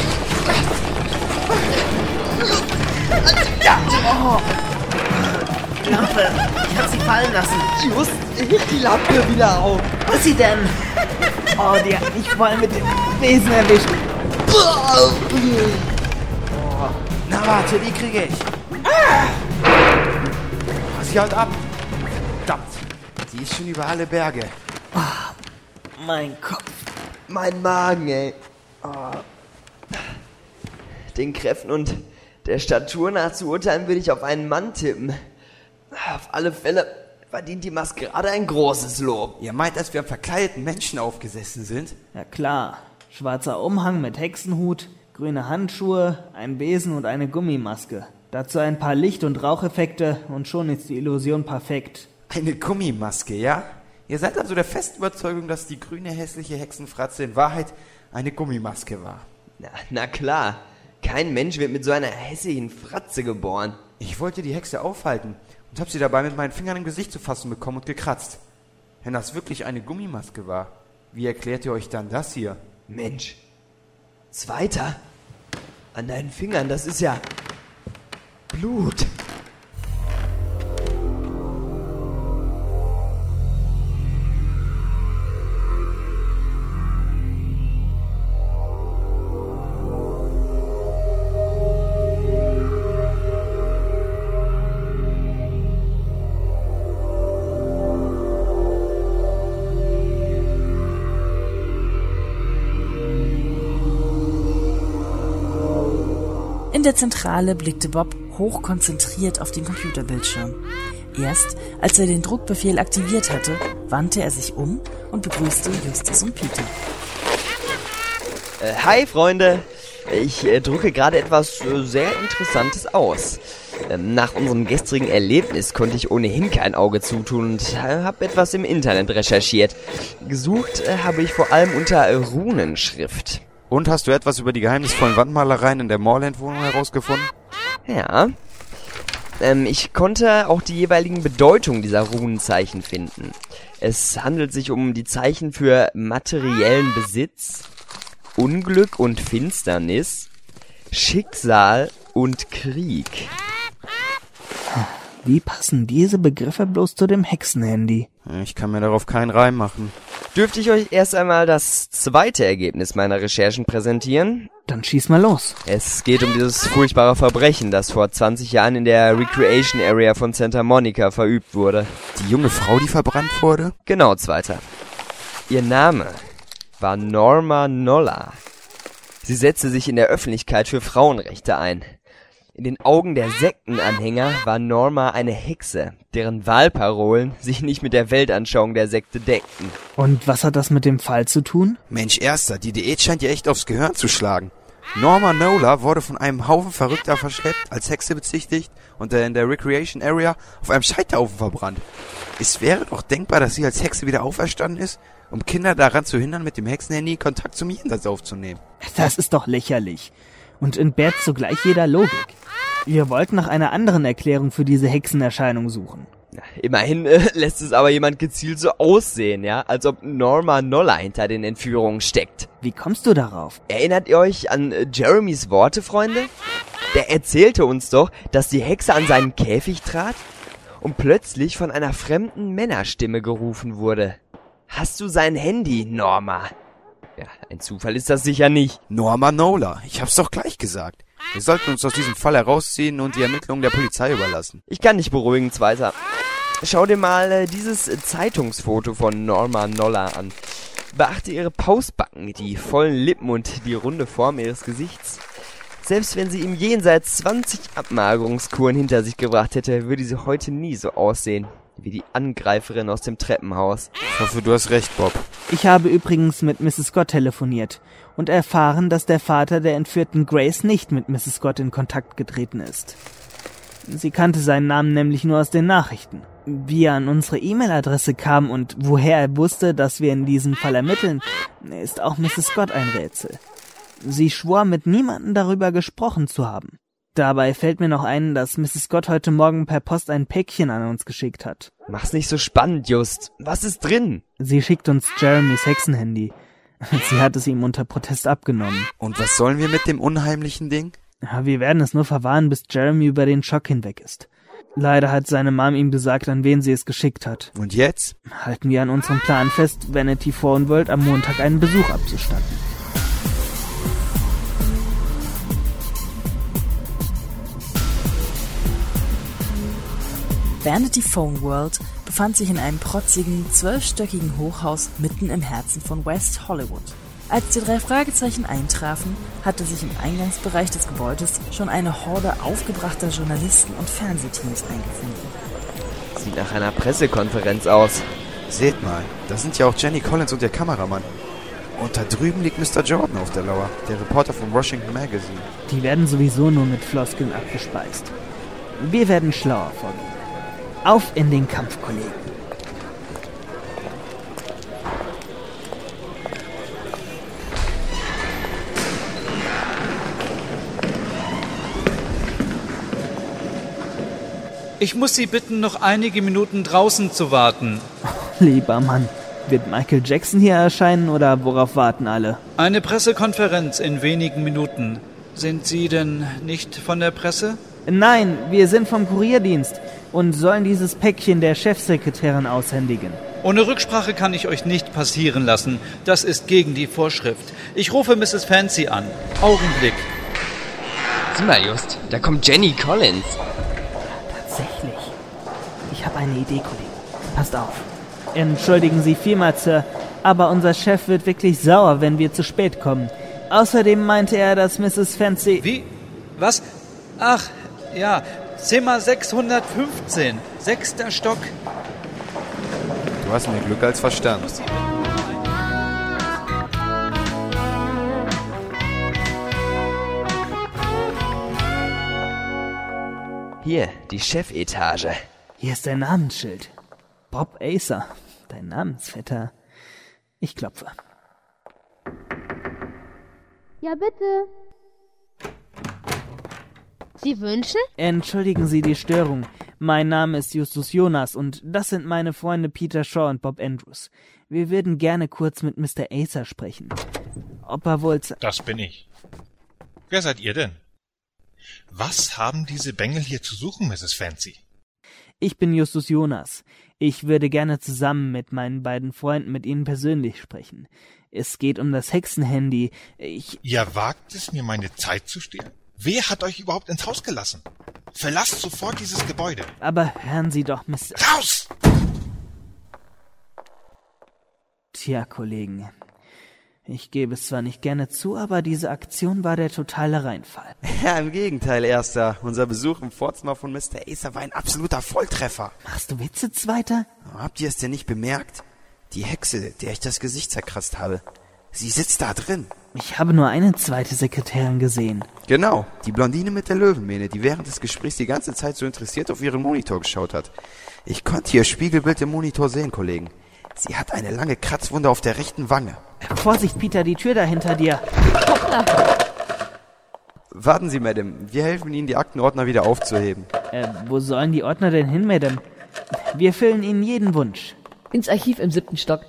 Ja! Oh. Lampe, ich hab sie fallen lassen. Just, heb die Lampe wieder auf. Was ist sie denn? Oh, die hat mich voll mit dem Besen erwischt. Oh. Na warte, die kriege ich. Ah. Sie haut ab. Verdammt, die ist schon über alle Berge. Oh, mein Kopf. Mein Magen, ey. Oh. Den Kräften und der Statur nach zu urteilen, würde ich auf einen Mann tippen. Auf alle Fälle verdient die Maskerade ein großes Lob. Ihr meint, dass wir am verkleideten Menschen aufgesessen sind? Ja klar. Schwarzer Umhang mit Hexenhut, grüne Handschuhe, ein Besen und eine Gummimaske. Dazu ein paar Licht- und Raucheffekte und schon ist die Illusion perfekt. Eine Gummimaske, ja? Ihr seid also der festen Überzeugung, dass die grüne hässliche Hexenfratze in Wahrheit eine Gummimaske war? Na, na klar. Kein Mensch wird mit so einer hässlichen Fratze geboren. Ich wollte die Hexe aufhalten und habe sie dabei mit meinen Fingern im Gesicht zu fassen bekommen und gekratzt. Wenn das wirklich eine Gummimaske war, wie erklärt ihr euch dann das hier? Mensch. Zweiter? An deinen Fingern, das ist ja Blut. In der Zentrale blickte Bob hochkonzentriert auf den Computerbildschirm. Erst als er den Druckbefehl aktiviert hatte, wandte er sich um und begrüßte Justus und Peter. Äh, hi, Freunde. Ich äh, drucke gerade etwas äh, sehr Interessantes aus. Ähm, nach unserem gestrigen Erlebnis konnte ich ohnehin kein Auge zutun und äh, habe etwas im Internet recherchiert. Gesucht äh, habe ich vor allem unter äh, Runenschrift. Und hast du etwas über die geheimnisvollen Wandmalereien in der Morland-Wohnung herausgefunden? Ja. Ähm, ich konnte auch die jeweiligen Bedeutungen dieser Runenzeichen finden. Es handelt sich um die Zeichen für materiellen Besitz, Unglück und Finsternis, Schicksal und Krieg. Wie passen diese Begriffe bloß zu dem Hexenhandy? Ich kann mir darauf keinen Reim machen. Dürfte ich euch erst einmal das zweite Ergebnis meiner Recherchen präsentieren? Dann schieß mal los. Es geht um dieses furchtbare Verbrechen, das vor zwanzig Jahren in der Recreation Area von Santa Monica verübt wurde. Die junge Frau, die verbrannt wurde? Genau, Zweiter. Ihr Name war Norma Nolla. Sie setzte sich in der Öffentlichkeit für Frauenrechte ein. In den Augen der Sektenanhänger war Norma eine Hexe, deren Wahlparolen sich nicht mit der Weltanschauung der Sekte deckten. Und was hat das mit dem Fall zu tun? Mensch, Erster, die Diät scheint dir echt aufs Gehirn zu schlagen. Norma Nola wurde von einem Haufen Verrückter verschleppt, als Hexe bezichtigt und in der Recreation Area auf einem Scheiterhaufen verbrannt. Es wäre doch denkbar, dass sie als Hexe wieder auferstanden ist, um Kinder daran zu hindern, mit dem Hexenhandy Kontakt zum Jenseits aufzunehmen. Das ist doch lächerlich und entbehrt zugleich jeder Logik. Wir wollten nach einer anderen Erklärung für diese Hexenerscheinung suchen. Ja, immerhin äh, lässt es aber jemand gezielt so aussehen, ja, als ob Norma Nola hinter den Entführungen steckt. Wie kommst du darauf? Erinnert ihr euch an äh, Jeremys Worte, Freunde? Der erzählte uns doch, dass die Hexe an seinen Käfig trat und plötzlich von einer fremden Männerstimme gerufen wurde. Hast du sein Handy, Norma? Ja, ein Zufall ist das sicher nicht. Norma Nola, ich hab's doch gleich gesagt. Wir sollten uns aus diesem Fall herausziehen und die Ermittlungen der Polizei überlassen. Ich kann dich beruhigen, Zweiter. Schau dir mal äh, dieses Zeitungsfoto von Norma Nola an. Beachte ihre Pausbacken, die vollen Lippen und die runde Form ihres Gesichts. Selbst wenn sie im Jenseits zwanzig Abmagerungskuren hinter sich gebracht hätte, würde sie heute nie so aussehen wie die Angreiferin aus dem Treppenhaus. Ich hoffe, du hast recht, Bob. Ich habe übrigens mit Misses Scott telefoniert und erfahren, dass der Vater der entführten Grace nicht mit Misses Scott in Kontakt getreten ist. Sie kannte seinen Namen nämlich nur aus den Nachrichten. Wie er an unsere E-Mail-Adresse kam und woher er wusste, dass wir in diesem Fall ermitteln, ist auch Misses Scott ein Rätsel. Sie schwor, mit niemandem darüber gesprochen zu haben. Dabei fällt mir noch ein, dass Misses Scott heute Morgen per Post ein Päckchen an uns geschickt hat. Mach's nicht so spannend, Just. Was ist drin? Sie schickt uns Jeremys Hexenhandy. Sie hat es ihm unter Protest abgenommen. Und was sollen wir mit dem unheimlichen Ding? Ja, wir werden es nur verwahren, bis Jeremy über den Schock hinweg ist. Leider hat seine Mom ihm gesagt, an wen sie es geschickt hat. Und jetzt? Halten wir an unserem Plan fest, Vanity Phone World am Montag einen Besuch abzustatten. Vanity Phone World befand sich in einem protzigen, zwölfstöckigen Hochhaus mitten im Herzen von West Hollywood. Als die drei Fragezeichen eintrafen, hatte sich im Eingangsbereich des Gebäudes schon eine Horde aufgebrachter Journalisten und Fernsehteams eingefunden. Sieht nach einer Pressekonferenz aus. Seht mal, da sind ja auch Jenny Collins und der Kameramann. Und da drüben liegt Mister Jordan auf der Lauer, der Reporter vom Washington Magazine. Die werden sowieso nur mit Floskeln abgespeist. Wir werden schlauer vorgehen. Auf in den Kampf, Kollegen. Ich muss Sie bitten, noch einige Minuten draußen zu warten. Oh, lieber Mann, wird Michael Jackson hier erscheinen oder worauf warten alle? Eine Pressekonferenz in wenigen Minuten. Sind Sie denn nicht von der Presse? Nein, wir sind vom Kurierdienst und sollen dieses Päckchen der Chefsekretärin aushändigen. Ohne Rücksprache kann ich euch nicht passieren lassen. Das ist gegen die Vorschrift. Ich rufe Misses Fancy an. Augenblick. Sieh mal, Just, da kommt Jenny Collins. Tatsächlich. Ich habe eine Idee, Kollegen. Passt auf. Entschuldigen Sie vielmals, Sir, aber unser Chef wird wirklich sauer, wenn wir zu spät kommen. Außerdem meinte er, dass Misses Fancy... Wie? Was? Ach, ja, Zimmer sechshundertfünfzehn, sechster Stock. Du hast mehr Glück als Verstand. Hier, die Chefetage. Hier ist dein Namensschild. Bob Acer, dein Namensvetter. Ich klopfe. Ja, bitte. Sie wünschen? Entschuldigen Sie die Störung. Mein Name ist Justus Jonas und das sind meine Freunde Peter Shaw und Bob Andrews. Wir würden gerne kurz mit Mister Acer sprechen. Ob er wohl... Das bin ich. Wer seid ihr denn? Was haben diese Bengel hier zu suchen, Misses Fancy? Ich bin Justus Jonas. Ich würde gerne zusammen mit meinen beiden Freunden mit Ihnen persönlich sprechen. Es geht um das Hexenhandy. Ich... Ihr wagt es, mir meine Zeit zu stehlen? Wer hat euch überhaupt ins Haus gelassen? Verlasst sofort dieses Gebäude. Aber hören Sie doch, Mister... Raus! Tja, Kollegen. Ich gebe es zwar nicht gerne zu, aber diese Aktion war der totale Reinfall. Ja, im Gegenteil, Erster. Unser Besuch im Vorzimmer von Mister Acer war ein absoluter Volltreffer. Machst du Witze, Zweiter? Habt ihr es denn nicht bemerkt? Die Hexe, der ich das Gesicht zerkratzt habe. Sie sitzt da drin. Ich habe nur eine zweite Sekretärin gesehen. Genau, die Blondine mit der Löwenmähne, die während des Gesprächs die ganze Zeit so interessiert auf ihren Monitor geschaut hat. Ich konnte ihr Spiegelbild im Monitor sehen, Kollegen. Sie hat eine lange Kratzwunde auf der rechten Wange. Vorsicht, Peter, die Tür da hinter dir. Hoppla. Warten Sie, Madame. Wir helfen Ihnen, die Aktenordner wieder aufzuheben. Äh, wo sollen die Ordner denn hin, Madame? Wir erfüllen Ihnen jeden Wunsch. Ins Archiv im siebten Stock.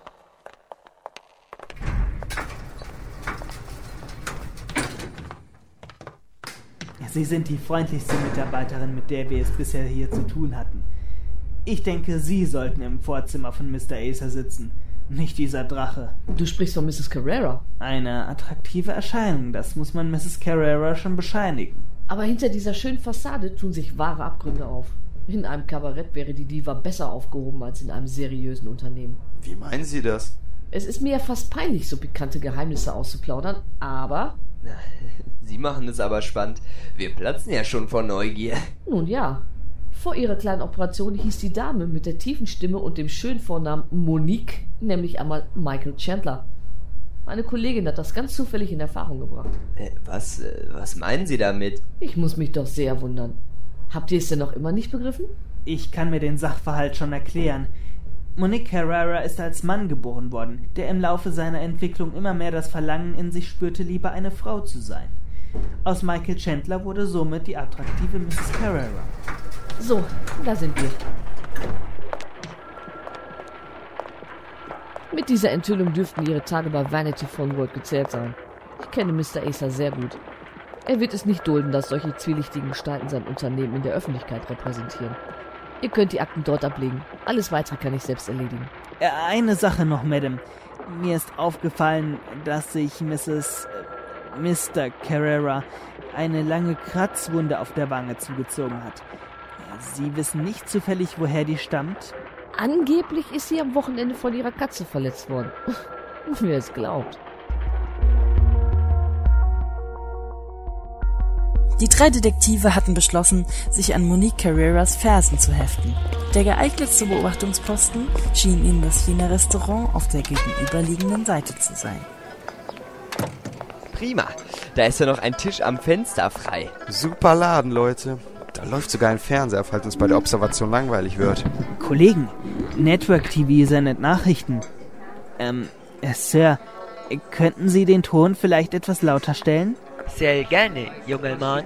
Sie sind die freundlichste Mitarbeiterin, mit der wir es bisher hier zu tun hatten. Ich denke, Sie sollten im Vorzimmer von Mister Acer sitzen, nicht dieser Drache. Du sprichst von Misses Carrera. Eine attraktive Erscheinung, das muss man Misses Carrera schon bescheinigen. Aber hinter dieser schönen Fassade tun sich wahre Abgründe auf. In einem Kabarett wäre die Diva besser aufgehoben als in einem seriösen Unternehmen. Wie meinen Sie das? Es ist mir ja fast peinlich, so pikante Geheimnisse auszuplaudern, aber... Sie machen es aber spannend. Wir platzen ja schon vor Neugier. Nun ja. Vor ihrer kleinen Operation hieß die Dame mit der tiefen Stimme und dem schönen Vornamen Monique, nämlich einmal Michael Chandler. Meine Kollegin hat das ganz zufällig in Erfahrung gebracht. Äh, was, äh, was meinen Sie damit? Ich muss mich doch sehr wundern. Habt ihr es denn noch immer nicht begriffen? Ich kann mir den Sachverhalt schon erklären. Monique Carrera ist als Mann geboren worden, der im Laufe seiner Entwicklung immer mehr das Verlangen in sich spürte, lieber eine Frau zu sein. Aus Michael Chandler wurde somit die attraktive Misses Carrera. So, da sind wir. Mit dieser Enthüllung dürften ihre Tage bei Vanity Phone World gezählt sein. Ich kenne Mister Acer sehr gut. Er wird es nicht dulden, dass solche zwielichtigen Gestalten sein Unternehmen in der Öffentlichkeit repräsentieren. Ihr könnt die Akten dort ablegen. Alles Weitere kann ich selbst erledigen. Eine Sache noch, Madame. Mir ist aufgefallen, dass sich Misses Mister Carrera eine lange Kratzwunde auf der Wange zugezogen hat. Sie wissen nicht zufällig, woher die stammt? Angeblich ist sie am Wochenende von ihrer Katze verletzt worden. Wer es glaubt. Die drei Detektive hatten beschlossen, sich an Monique Carreras Fersen zu heften. Der geeignetste Beobachtungsposten schien ihnen das China-Restaurant auf der gegenüberliegenden Seite zu sein. Prima, da ist ja noch ein Tisch am Fenster frei. Super Laden, Leute. Da läuft sogar ein Fernseher, falls uns bei der Observation langweilig wird. Kollegen, Network T V sendet Nachrichten. Ähm, äh, Sir, könnten Sie den Ton vielleicht etwas lauter stellen? Sehr gerne, junger Mann.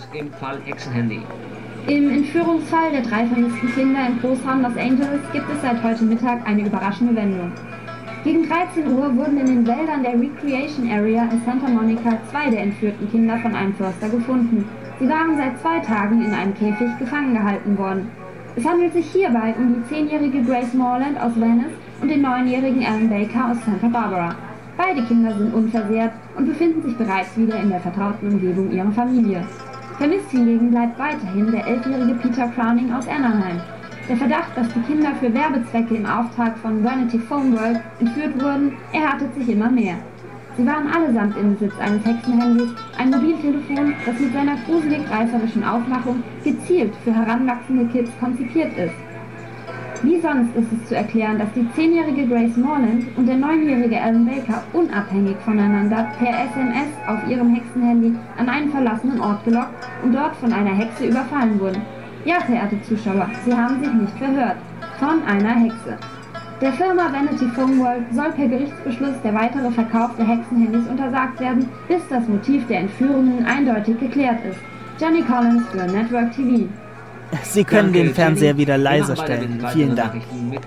Im Entführungsfall der drei vermissten Kinder im Großraum Los Angeles gibt es seit heute Mittag eine überraschende Wendung. Gegen dreizehn Uhr wurden in den Wäldern der Recreation Area in Santa Monica zwei der entführten Kinder von einem Förster gefunden. Sie waren seit zwei Tagen in einem Käfig gefangen gehalten worden. Es handelt sich hierbei um die zehnjährige Grace Morland aus Venice und den neunjährigen Alan Baker aus Santa Barbara. Beide Kinder sind unversehrt und befinden sich bereits wieder in der vertrauten Umgebung ihrer Familie. Vermisst hingegen bleibt weiterhin der elfjährige Peter Crowning aus Anaheim. Der Verdacht, dass die Kinder für Werbezwecke im Auftrag von Vanity Phone World entführt wurden, erhärtet sich immer mehr. Sie waren allesamt im Besitz eines Hexenhandys, ein Mobiltelefon, das mit seiner gruselig-reißerischen Aufmachung gezielt für heranwachsende Kids konzipiert ist. Wie sonst ist es zu erklären, dass die zehnjährige Grace Morland und der neunjährige Alan Baker unabhängig voneinander per S M S auf ihrem Hexenhandy an einen verlassenen Ort gelockt und dort von einer Hexe überfallen wurden. Ja, verehrte Zuschauer, Sie haben sich nicht verhört. Von einer Hexe. Der Firma Vanity Phone World soll per Gerichtsbeschluss der weitere Verkauf der Hexenhandys untersagt werden, bis das Motiv der Entführungen eindeutig geklärt ist. Jenny Collins für Network T V. Sie können den Fernseher wieder leiser stellen. Vielen Dank.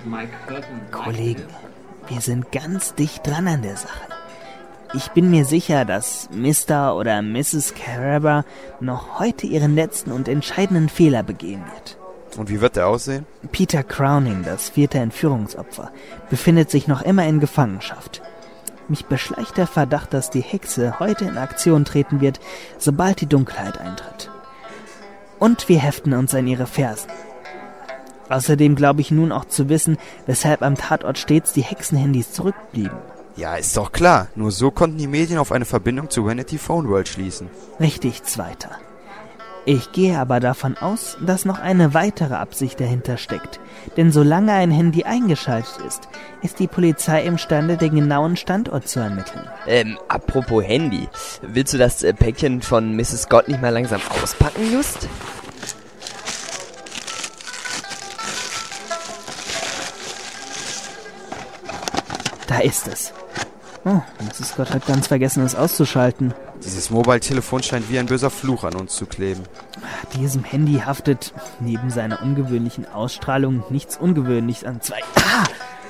Kollegen, wir sind ganz dicht dran an der Sache. Ich bin mir sicher, dass Mister oder Misses Carrera noch heute ihren letzten und entscheidenden Fehler begehen wird. Und wie wird der aussehen? Peter Crowning, das vierte Entführungsopfer, befindet sich noch immer in Gefangenschaft. Mich beschleicht der Verdacht, dass die Hexe heute in Aktion treten wird, sobald die Dunkelheit eintritt. Und wir heften uns an ihre Fersen. Außerdem glaube ich nun auch zu wissen, weshalb am Tatort stets die Hexenhandys zurückblieben. Ja, ist doch klar. Nur so konnten die Medien auf eine Verbindung zu Vanity Phone World schließen. Richtig, Zweiter. Ich gehe aber davon aus, dass noch eine weitere Absicht dahinter steckt. Denn solange ein Handy eingeschaltet ist, ist die Polizei imstande, den genauen Standort zu ermitteln. Ähm, apropos Handy. Willst du das äh, Päckchen von Misses Scott nicht mal langsam auspacken, Just? Da ist es. Oh, Misses Scott hat ganz vergessen, es auszuschalten. Dieses Mobile-Telefon scheint wie ein böser Fluch an uns zu kleben. Diesem Handy haftet neben seiner ungewöhnlichen Ausstrahlung nichts Ungewöhnliches an zwei... Ah!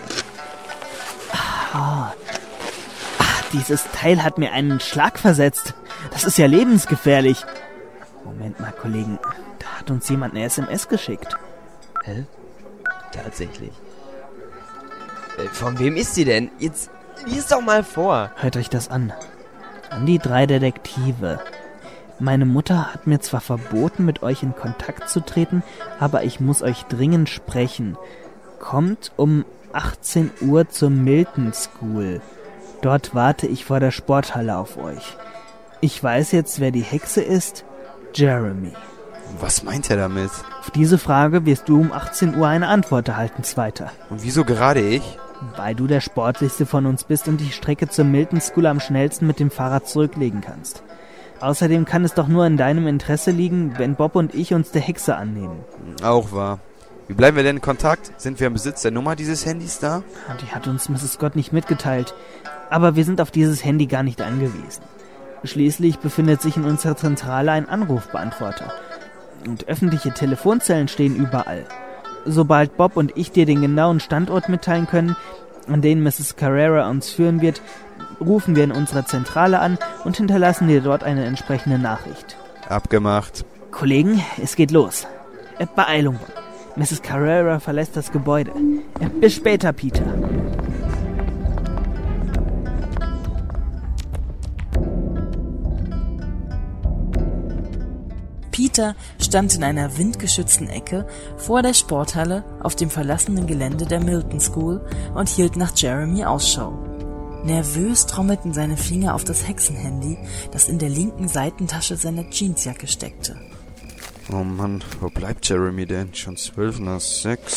Ah. Ah, dieses Teil hat mir einen Schlag versetzt. Das ist ja lebensgefährlich. Moment mal, Kollegen. Da hat uns jemand eine S M S geschickt. Hä? Tatsächlich. Äh, von wem ist sie denn? Jetzt lies doch mal vor. Hört euch das an. An die drei Detektive. Meine Mutter hat mir zwar verboten, mit euch in Kontakt zu treten, aber ich muss euch dringend sprechen. Kommt um achtzehn Uhr zur Milton School. Dort warte ich vor der Sporthalle auf euch. Ich weiß jetzt, wer die Hexe ist. Jeremy. Was meint er damit? Auf diese Frage wirst du um achtzehn Uhr eine Antwort erhalten, Zweiter. Und wieso gerade ich? Weil du der Sportlichste von uns bist und die Strecke zur Milton School am schnellsten mit dem Fahrrad zurücklegen kannst. Außerdem kann es doch nur in deinem Interesse liegen, wenn Bob und ich uns der Hexe annehmen. Auch wahr. Wie bleiben wir denn in Kontakt? Sind wir im Besitz der Nummer dieses Handys da? Die hat uns Misses Scott nicht mitgeteilt. Aber wir sind auf dieses Handy gar nicht angewiesen. Schließlich befindet sich in unserer Zentrale ein Anrufbeantworter. Und öffentliche Telefonzellen stehen überall. Sobald Bob und ich dir den genauen Standort mitteilen können, an den Misses Carrera uns führen wird, rufen wir in unserer Zentrale an und hinterlassen dir dort eine entsprechende Nachricht. Abgemacht. Kollegen, es geht los. Äh, Beeilung. Misses Carrera verlässt das Gebäude. Äh, bis später, Peter. Peter stand in einer windgeschützten Ecke vor der Sporthalle auf dem verlassenen Gelände der Milton School und hielt nach Jeremy Ausschau. Nervös trommelten seine Finger auf das Hexenhandy, das in der linken Seitentasche seiner Jeansjacke steckte. Oh Mann, wo bleibt Jeremy denn? Schon zwölf nach sechs.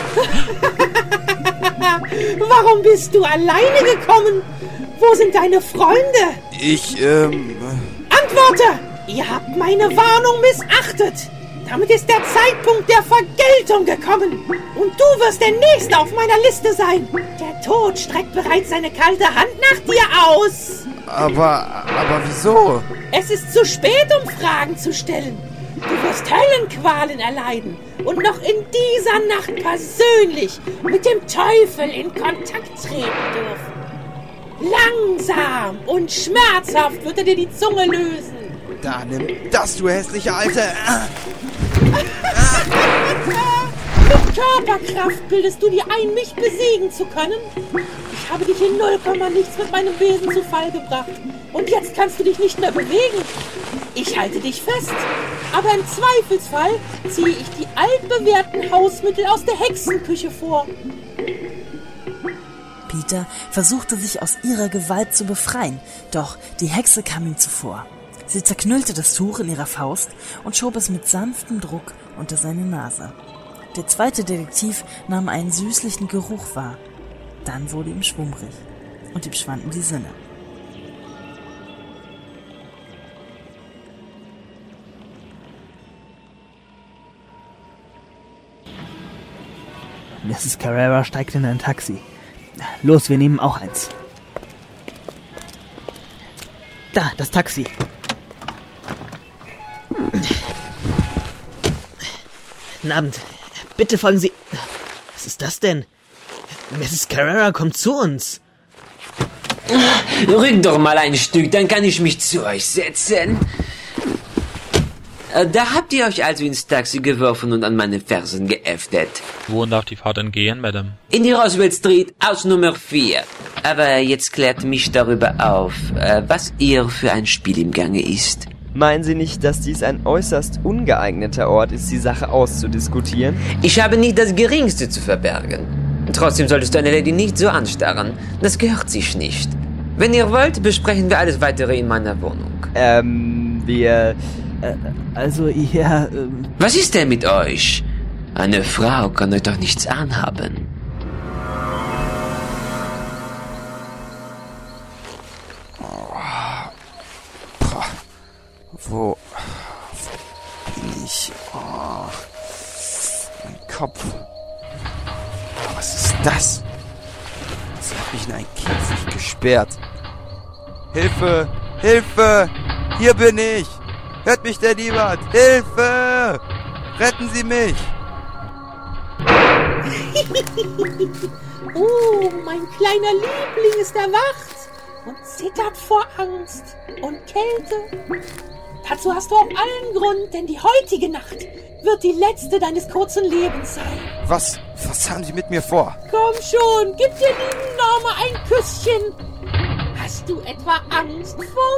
Warum bist du alleine gekommen? Wo sind deine Freunde? Ich, ähm... Antworte! Ihr habt meine Warnung missachtet. Damit ist der Zeitpunkt der Vergeltung gekommen. Und du wirst der Nächste auf meiner Liste sein. Der Tod streckt bereits seine kalte Hand nach dir aus. Aber, aber wieso? Es ist zu spät, um Fragen zu stellen. Du wirst Höllenqualen erleiden und noch in dieser Nacht persönlich mit dem Teufel in Kontakt treten dürfen. Langsam und schmerzhaft wird er dir die Zunge lösen. Da, nimm das, du hässliche Alte! Mit Körperkraft bildest du dir ein, mich besiegen zu können? Ich habe dich in null Komma nichts mit meinem Wesen zu Fall gebracht. Und jetzt kannst du dich nicht mehr bewegen. Ich halte dich fest. Aber im Zweifelsfall ziehe ich die altbewährten Hausmittel aus der Hexenküche vor. Peter versuchte sich aus ihrer Gewalt zu befreien, doch die Hexe kam ihm zuvor. Sie zerknüllte das Tuch in ihrer Faust und schob es mit sanftem Druck unter seine Nase. Der zweite Detektiv nahm einen süßlichen Geruch wahr. Dann wurde ihm schwummrig und ihm schwanden die Sinne. Misses Carrera steigt in ein Taxi. Los, wir nehmen auch eins. Da, das Taxi. Guten Abend. Bitte folgen Sie... Was ist das denn? Misses Carrera kommt zu uns. Rück doch mal ein Stück, dann kann ich mich zu euch setzen. Da habt ihr euch also ins Taxi geworfen und an meine Fersen geäftet. Wohin darf die Fahrt denn gehen, Madame? In die Roswell Street, Haus Nummer vier. Aber jetzt klärt mich darüber auf, was ihr für ein Spiel im Gange ist. Meinen Sie nicht, dass dies ein äußerst ungeeigneter Ort ist, die Sache auszudiskutieren? Ich habe nicht das Geringste zu verbergen. Trotzdem solltest du eine Lady nicht so anstarren. Das gehört sich nicht. Wenn ihr wollt, besprechen wir alles Weitere in meiner Wohnung. Ähm, wir... Äh, also, ja, ähm... Was ist denn mit euch? Eine Frau kann euch doch nichts anhaben. Wo bin ich? Oh, mein Kopf. Was ist das? Sie hat mich in einen Käfig gesperrt. Hilfe! Hilfe! Hier bin ich! Hört mich denn niemand? Hilfe! Retten Sie mich! Oh, mein kleiner Liebling ist erwacht und zittert vor Angst und Kälte. Dazu hast du auch allen Grund, denn die heutige Nacht wird die letzte deines kurzen Lebens sein. Was? Was haben Sie mit mir vor? Komm schon, gib dir lieben Norma ein Küsschen. Hast du etwa Angst vor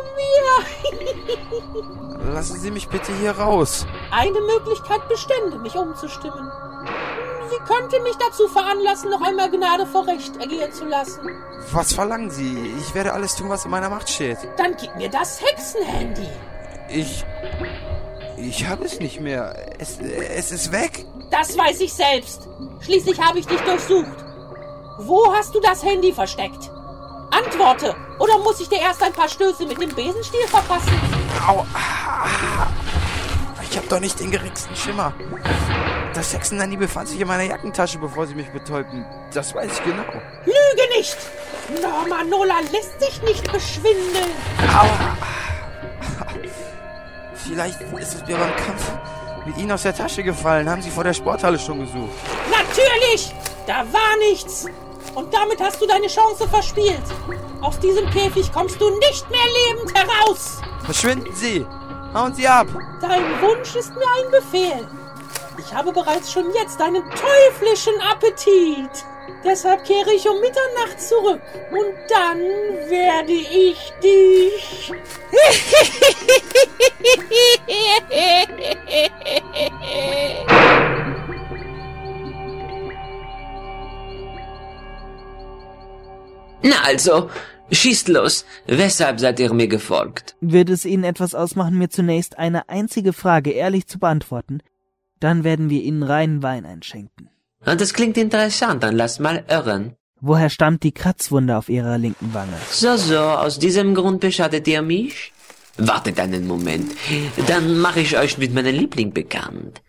mir? Lassen Sie mich bitte hier raus. Eine Möglichkeit bestände, mich umzustimmen. Sie könnte mich dazu veranlassen, noch einmal Gnade vor Recht ergehen zu lassen. Was verlangen Sie? Ich werde alles tun, was in meiner Macht steht. Dann gib mir das Hexenhandy. Ich... Ich habe es nicht mehr. Es, es ist weg. Das weiß ich selbst. Schließlich habe ich dich durchsucht. Wo hast du das Handy versteckt? Antworte, oder muss ich dir erst ein paar Stöße mit dem Besenstiel verpassen? Au! Ich habe doch nicht den geringsten Schimmer. Das Hexenhandy befand sich in meiner Jackentasche, bevor sie mich betäubten. Das weiß ich genau. Lüge nicht! Norma Nola lässt sich nicht beschwindeln. Aua! Vielleicht ist es mir beim Kampf mit Ihnen aus der Tasche gefallen. Haben Sie vor der Sporthalle schon gesucht? Natürlich! Da war nichts! Und damit hast du deine Chance verspielt. Aus diesem Käfig kommst du nicht mehr lebend heraus. Verschwinden Sie! Hauen Sie ab! Dein Wunsch ist mir ein Befehl. Ich habe bereits schon jetzt einen teuflischen Appetit. Deshalb kehre ich um Mitternacht zurück. Und dann werde ich dich... Na also, schießt los. Weshalb seid ihr mir gefolgt? Wird es Ihnen etwas ausmachen, mir zunächst eine einzige Frage ehrlich zu beantworten? Dann werden wir Ihnen reinen Wein einschenken. Und das klingt interessant, dann lasst mal hören. Woher stammt die Kratzwunde auf Ihrer linken Wange? So, so, aus diesem Grund beschadet ihr mich? Wartet einen Moment, dann mache ich euch mit meinem Liebling bekannt.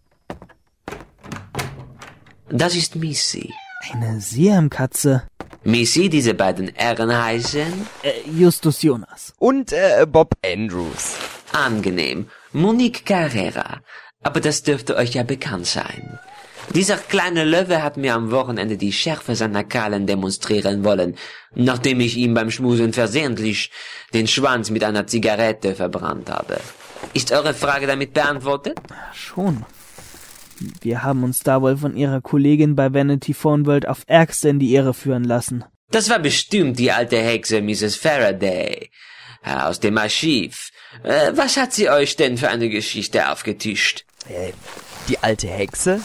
Das ist Missy. Eine Siamkatze. Missy, diese beiden Herren heißen? Äh, Justus Jonas. Und äh, Bob Andrews. Angenehm. Monique Carrera. Aber das dürfte euch ja bekannt sein. Dieser kleine Löwe hat mir am Wochenende die Schärfe seiner Krallen demonstrieren wollen, nachdem ich ihm beim Schmusen versehentlich den Schwanz mit einer Zigarette verbrannt habe. Ist eure Frage damit beantwortet? Schon. Wir haben uns da wohl von Ihrer Kollegin bei Vanity Phone World auf Ärgste in die Irre führen lassen. Das war bestimmt die alte Hexe Misses Faraday aus dem Archiv. Äh, was hat sie euch denn für eine Geschichte aufgetischt? Äh, die alte Hexe?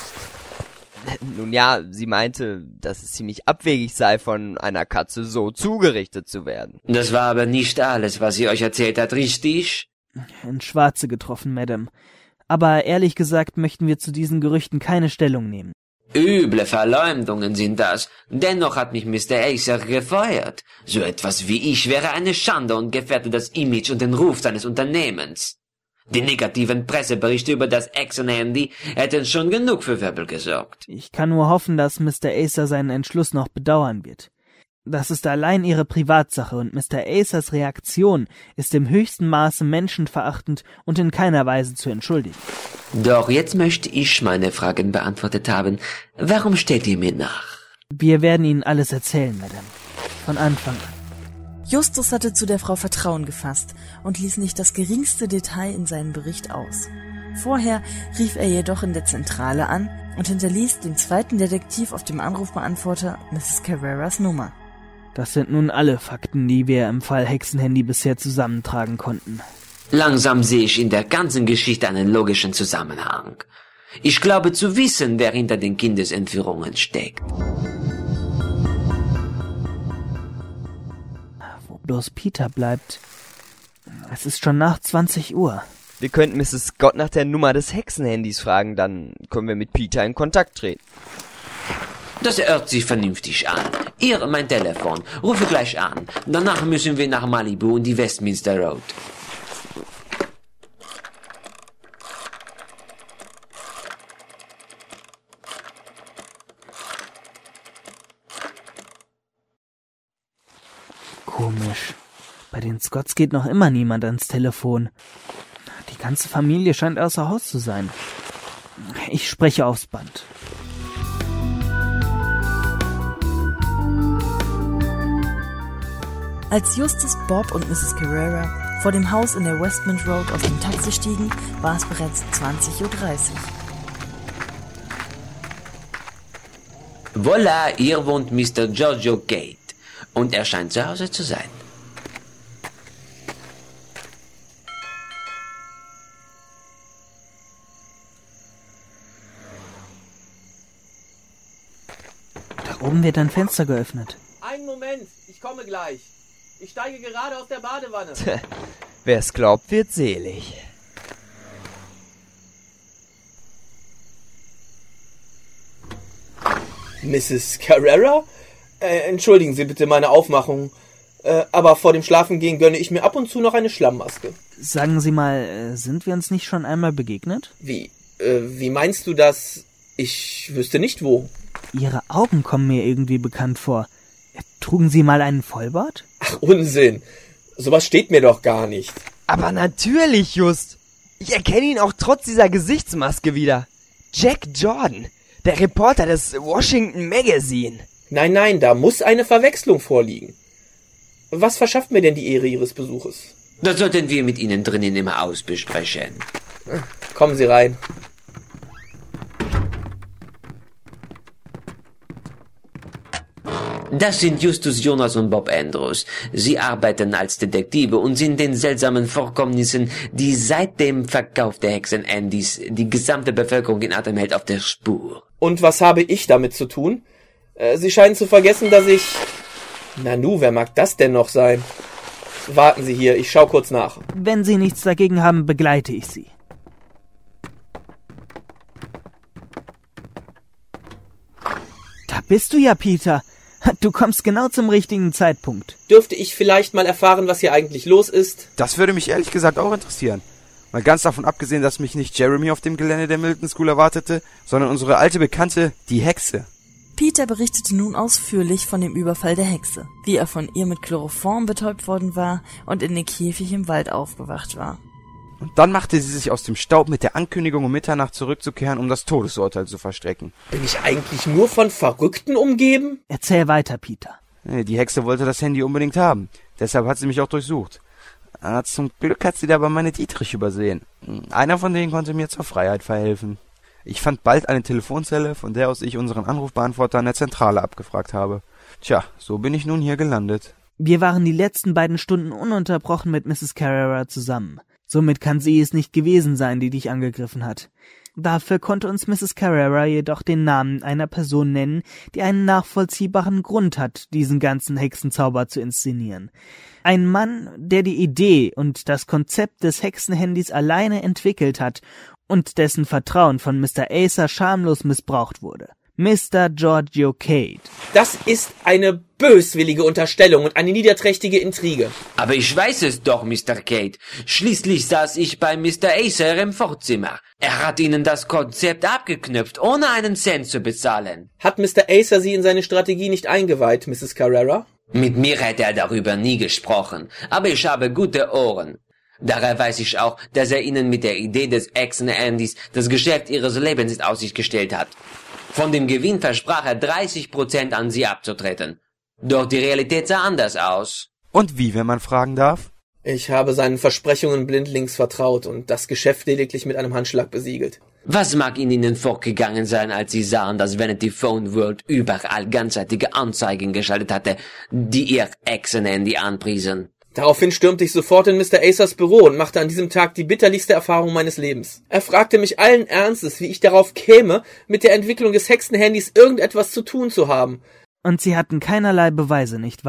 Nun ja, sie meinte, dass es ziemlich abwegig sei, von einer Katze so zugerichtet zu werden. Das war aber nicht alles, was sie euch erzählt hat, richtig? In Schwarze getroffen, Madame. Aber ehrlich gesagt möchten wir zu diesen Gerüchten keine Stellung nehmen. Üble Verleumdungen sind das. Dennoch hat mich Mister Acer gefeuert. So etwas wie ich wäre eine Schande und gefährde das Image und den Ruf seines Unternehmens. Die negativen Presseberichte über das Hexenhandy hätten schon genug für Wirbel gesorgt. Ich kann nur hoffen, dass Mister Acer seinen Entschluss noch bedauern wird. Das ist allein Ihre Privatsache und Mister Acers Reaktion ist im höchsten Maße menschenverachtend und in keiner Weise zu entschuldigen. Doch jetzt möchte ich meine Fragen beantwortet haben. Warum stellt ihr mir nach? Wir werden Ihnen alles erzählen, Madame. Von Anfang an. Justus hatte zu der Frau Vertrauen gefasst und ließ nicht das geringste Detail in seinen Bericht aus. Vorher rief er jedoch in der Zentrale an und hinterließ dem zweiten Detektiv auf dem Anrufbeantworter Misses Carreras Nummer. Das sind nun alle Fakten, die wir im Fall Hexenhandy bisher zusammentragen konnten. Langsam sehe ich in der ganzen Geschichte einen logischen Zusammenhang. Ich glaube zu wissen, wer hinter den Kindesentführungen steckt. Wo bloß Peter bleibt. Es ist schon nach zwanzig Uhr. Wir könnten Misses Scott nach der Nummer des Hexenhandys fragen, dann können wir mit Peter in Kontakt treten. Das hört sich vernünftig an. Hier mein Telefon. Rufe gleich an. Danach müssen wir nach Malibu und die Westminster Road. Komisch. Bei den Scotts geht noch immer niemand ans Telefon. Die ganze Familie scheint außer Haus zu sein. Ich spreche aufs Band. Als Justus, Bob und Misses Carrera vor dem Haus in der Westmont Road aus dem Taxi stiegen, war es bereits zwanzig Uhr dreißig. Voila, hier wohnt Mister Giorgio Gate. Und er scheint zu Hause zu sein. Da oben wird ein Fenster geöffnet. Einen Moment, ich komme gleich. Ich steige gerade aus der Badewanne. Wer's glaubt, wird selig. Misses Carrera? Äh, entschuldigen Sie bitte meine Aufmachung, äh, aber vor dem Schlafengehen gönne ich mir ab und zu noch eine Schlammmaske. Sagen Sie mal, sind wir uns nicht schon einmal begegnet? Wie? Äh, wie meinst du das? Ich wüsste nicht wo. Ihre Augen kommen mir irgendwie bekannt vor. Trugen Sie mal einen Vollbart? Ach, Unsinn. Sowas steht mir doch gar nicht. Aber natürlich, Just. Ich erkenne ihn auch trotz dieser Gesichtsmaske wieder. Jack Jordan, der Reporter des Washington Magazine. Nein, nein, da muss eine Verwechslung vorliegen. Was verschafft mir denn die Ehre Ihres Besuches? Das sollten wir mit Ihnen drinnen im Haus besprechen. Kommen Sie rein. Das sind Justus Jonas und Bob Andrews. Sie arbeiten als Detektive und sind den seltsamen Vorkommnissen, die seit dem Verkauf der Hexenhandys die gesamte Bevölkerung in Atem hält, auf der Spur. Und was habe ich damit zu tun? Äh, Sie scheinen zu vergessen, dass ich... Nanu, wer mag das denn noch sein? Warten Sie hier, ich schau kurz nach. Wenn Sie nichts dagegen haben, begleite ich Sie. Da bist du ja, Peter. Du kommst genau zum richtigen Zeitpunkt. Dürfte ich vielleicht mal erfahren, was hier eigentlich los ist? Das würde mich ehrlich gesagt auch interessieren. Mal ganz davon abgesehen, dass mich nicht Jeremy auf dem Gelände der Milton School erwartete, sondern unsere alte Bekannte, die Hexe. Peter berichtete nun ausführlich von dem Überfall der Hexe, wie er von ihr mit Chloroform betäubt worden war und in den Käfig im Wald aufgewacht war. Und dann machte sie sich aus dem Staub mit der Ankündigung, um Mitternacht zurückzukehren, um das Todesurteil zu verstrecken. Bin ich eigentlich nur von Verrückten umgeben? Erzähl weiter, Peter. Die Hexe wollte das Handy unbedingt haben. Deshalb hat sie mich auch durchsucht. Zum Glück hat sie dabei meine Dietrich übersehen. Einer von denen konnte mir zur Freiheit verhelfen. Ich fand bald eine Telefonzelle, von der aus ich unseren Anrufbeantworter an der Zentrale abgefragt habe. Tja, so bin ich nun hier gelandet. Wir waren die letzten beiden Stunden ununterbrochen mit Misses Carrera zusammen. Somit kann sie es nicht gewesen sein, die dich angegriffen hat. Dafür konnte uns Misses Carrera jedoch den Namen einer Person nennen, die einen nachvollziehbaren Grund hat, diesen ganzen Hexenzauber zu inszenieren. Ein Mann, der die Idee und das Konzept des Hexenhandys alleine entwickelt hat und dessen Vertrauen von Mister Acer schamlos missbraucht wurde. Mister Giorgio Gate. Das ist eine böswillige Unterstellung und eine niederträchtige Intrige. Aber ich weiß es doch, Mister Gate. Schließlich saß ich bei Mister Acer im Vorzimmer. Er hat Ihnen das Konzept abgeknüpft, ohne einen Cent zu bezahlen. Hat Mister Acer Sie in seine Strategie nicht eingeweiht, Misses Carrera? Mit mir hätte er darüber nie gesprochen, aber ich habe gute Ohren. Daher weiß ich auch, dass er Ihnen mit der Idee des Hexenhandys das Geschäft Ihres Lebens in Aussicht gestellt hat. Von dem Gewinn versprach er dreißig Prozent an Sie abzutreten. Doch die Realität sah anders aus. Und wie, wenn man fragen darf? Ich habe seinen Versprechungen blindlings vertraut und das Geschäft lediglich mit einem Handschlag besiegelt. Was mag in Ihnen vorgegangen sein, als Sie sahen, dass Vanity Phone World überall ganzseitige Anzeigen geschaltet hatte, die Ihr Hexenhandy anpriesen? Daraufhin stürmte ich sofort in Mister Acers Büro und machte an diesem Tag die bitterlichste Erfahrung meines Lebens. Er fragte mich allen Ernstes, wie ich darauf käme, mit der Entwicklung des Hexenhandys irgendetwas zu tun zu haben. Und Sie hatten keinerlei Beweise, nicht wahr?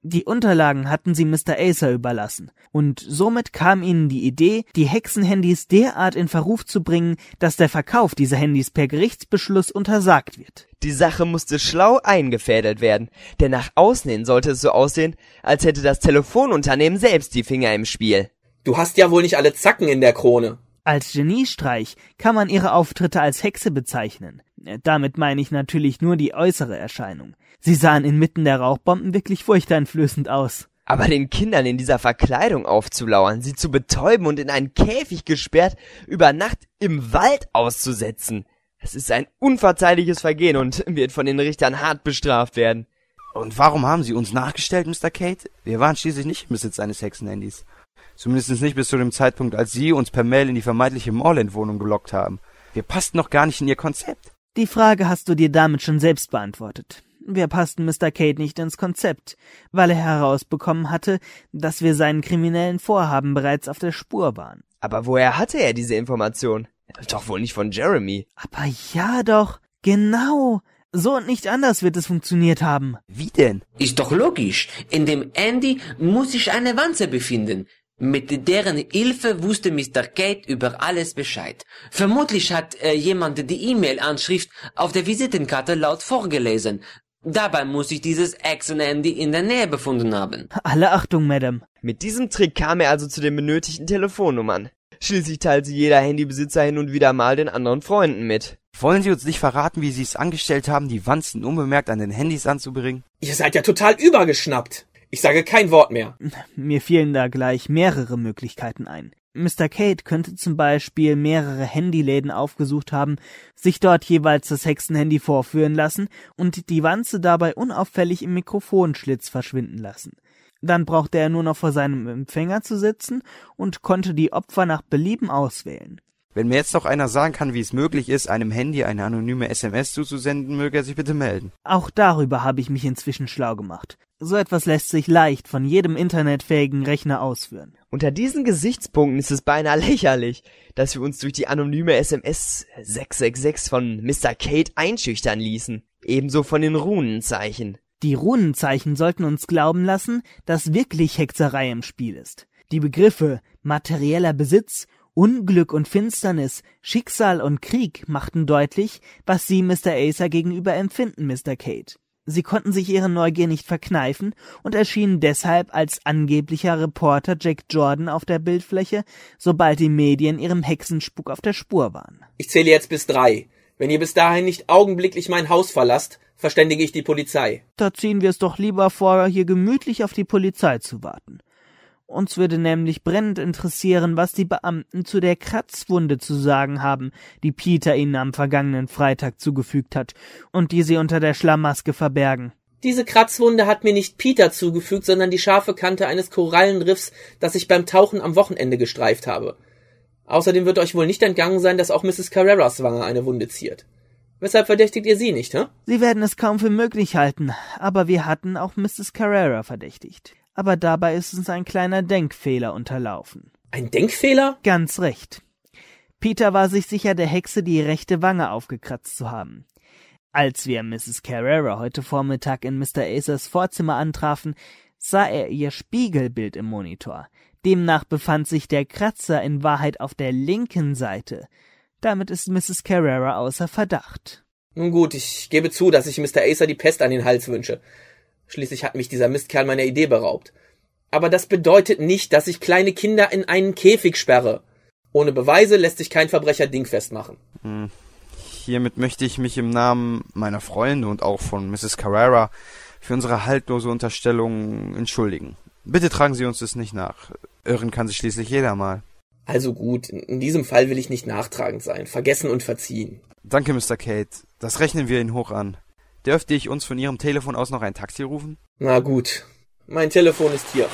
Die Unterlagen hatten sie Mister Acer überlassen, und somit kam ihnen die Idee, die Hexenhandys derart in Verruf zu bringen, dass der Verkauf dieser Handys per Gerichtsbeschluss untersagt wird. Die Sache musste schlau eingefädelt werden, denn nach außen hin sollte es so aussehen, als hätte das Telefonunternehmen selbst die Finger im Spiel. Du hast ja wohl nicht alle Zacken in der Krone. Als Geniestreich kann man ihre Auftritte als Hexe bezeichnen. Damit meine ich natürlich nur die äußere Erscheinung. Sie sahen inmitten der Rauchbomben wirklich furchteinflößend aus. Aber den Kindern in dieser Verkleidung aufzulauern, sie zu betäuben und in einen Käfig gesperrt, über Nacht im Wald auszusetzen, das ist ein unverzeihliches Vergehen und wird von den Richtern hart bestraft werden. Und warum haben Sie uns nachgestellt, Mister Kate? Wir waren schließlich nicht im Besitz eines Hexenhandys. Zumindest nicht bis zu dem Zeitpunkt, als Sie uns per Mail in die vermeintliche Morland-Wohnung gelockt haben. Wir passten noch gar nicht in Ihr Konzept. Die Frage hast du dir damit schon selbst beantwortet. Wir passten Mister Kate nicht ins Konzept, weil er herausbekommen hatte, dass wir seinen kriminellen Vorhaben bereits auf der Spur waren. Aber woher hatte er diese Information? Doch wohl nicht von Jeremy. Aber ja doch, genau. So und nicht anders wird es funktioniert haben. Wie denn? Ist doch logisch. In dem Handy muss sich eine Wanze befinden. Mit deren Hilfe wusste Mister Kate über alles Bescheid. Vermutlich hat äh, jemand die E-Mail-Anschrift auf der Visitenkarte laut vorgelesen. Dabei muss sich dieses Hexenhandy in der Nähe befunden haben. Alle Achtung, Madame. Mit diesem Trick kam er also zu den benötigten Telefonnummern. Schließlich teilte jeder Handybesitzer hin und wieder mal den anderen Freunden mit. Wollen Sie uns nicht verraten, wie Sie es angestellt haben, die Wanzen unbemerkt an den Handys anzubringen? Ihr seid ja total übergeschnappt. Ich sage kein Wort mehr. Mir fielen da gleich mehrere Möglichkeiten ein. Mister Kate könnte zum Beispiel mehrere Handyläden aufgesucht haben, sich dort jeweils das Hexenhandy vorführen lassen und die Wanze dabei unauffällig im Mikrofonschlitz verschwinden lassen. Dann brauchte er nur noch vor seinem Empfänger zu sitzen und konnte die Opfer nach Belieben auswählen. Wenn mir jetzt noch einer sagen kann, wie es möglich ist, einem Handy eine anonyme S M S zuzusenden, möge er sich bitte melden. Auch darüber habe ich mich inzwischen schlau gemacht. So etwas lässt sich leicht von jedem internetfähigen Rechner ausführen. Unter diesen Gesichtspunkten ist es beinahe lächerlich, dass wir uns durch die anonyme S M S sechs sechs sechs von Mister Kate einschüchtern ließen. Ebenso von den Runenzeichen. Die Runenzeichen sollten uns glauben lassen, dass wirklich Hexerei im Spiel ist. Die Begriffe materieller Besitz, Unglück und Finsternis, Schicksal und Krieg machten deutlich, was sie Mister Acer gegenüber empfinden, Mister Kate. Sie konnten sich ihre Neugier nicht verkneifen und erschienen deshalb als angeblicher Reporter Jack Jordan auf der Bildfläche, sobald die Medien ihrem Hexenspuk auf der Spur waren. Ich zähle jetzt bis drei. Wenn ihr bis dahin nicht augenblicklich mein Haus verlasst, verständige ich die Polizei. Da ziehen wir es doch lieber vor, hier gemütlich auf die Polizei zu warten. Uns würde nämlich brennend interessieren, was die Beamten zu der Kratzwunde zu sagen haben, die Peter ihnen am vergangenen Freitag zugefügt hat und die sie unter der Schlammmaske verbergen. Diese Kratzwunde hat mir nicht Peter zugefügt, sondern die scharfe Kante eines Korallenriffs, das ich beim Tauchen am Wochenende gestreift habe. Außerdem wird euch wohl nicht entgangen sein, dass auch Misses Carreras Wange eine Wunde ziert. Weshalb verdächtigt ihr sie nicht, hä? Sie werden es kaum für möglich halten, aber wir hatten auch Misses Carrera verdächtigt. Aber dabei ist uns ein kleiner Denkfehler unterlaufen. Ein Denkfehler? Ganz recht. Peter war sich sicher, der Hexe die rechte Wange aufgekratzt zu haben. Als wir Misses Carrera heute Vormittag in Mister Acers Vorzimmer antrafen, sah er ihr Spiegelbild im Monitor. Demnach befand sich der Kratzer in Wahrheit auf der linken Seite. Damit ist Misses Carrera außer Verdacht. Nun gut, ich gebe zu, dass ich Mister Acer die Pest an den Hals wünsche. Schließlich hat mich dieser Mistkerl meiner Idee beraubt. Aber das bedeutet nicht, dass ich kleine Kinder in einen Käfig sperre. Ohne Beweise lässt sich kein Verbrecher dingfest machen. Hm. Hiermit möchte ich mich im Namen meiner Freunde und auch von Misses Carrera für unsere haltlose Unterstellung entschuldigen. Bitte tragen Sie uns das nicht nach. Irren kann sich schließlich jeder mal. Also gut, in diesem Fall will ich nicht nachtragend sein. Vergessen und verziehen. Danke, Mister Kate. Das rechnen wir Ihnen hoch an. Dürfte ich uns von Ihrem Telefon aus noch ein Taxi rufen? Na gut. Mein Telefon ist hier.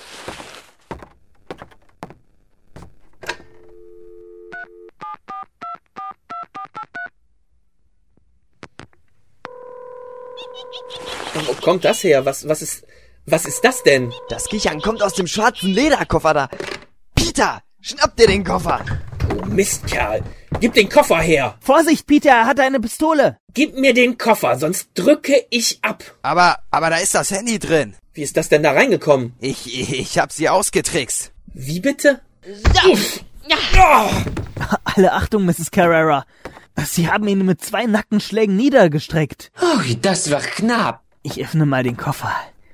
Wo kommt das her? Was, was ist, was ist das denn? Das Kichern kommt aus dem schwarzen Lederkoffer da. Peter, schnapp dir den Koffer. Oh Mistkerl. Gib den Koffer her. Vorsicht, Peter, er hat eine Pistole. Gib mir den Koffer, sonst drücke ich ab. Aber, aber da ist das Handy drin. Wie ist das denn da reingekommen? Ich, ich hab sie ausgetrickst. Wie bitte? So. Alle Achtung, Misses Carrera. Sie haben ihn mit zwei Nackenschlägen niedergestreckt. Oh, das war knapp. Ich öffne mal den Koffer.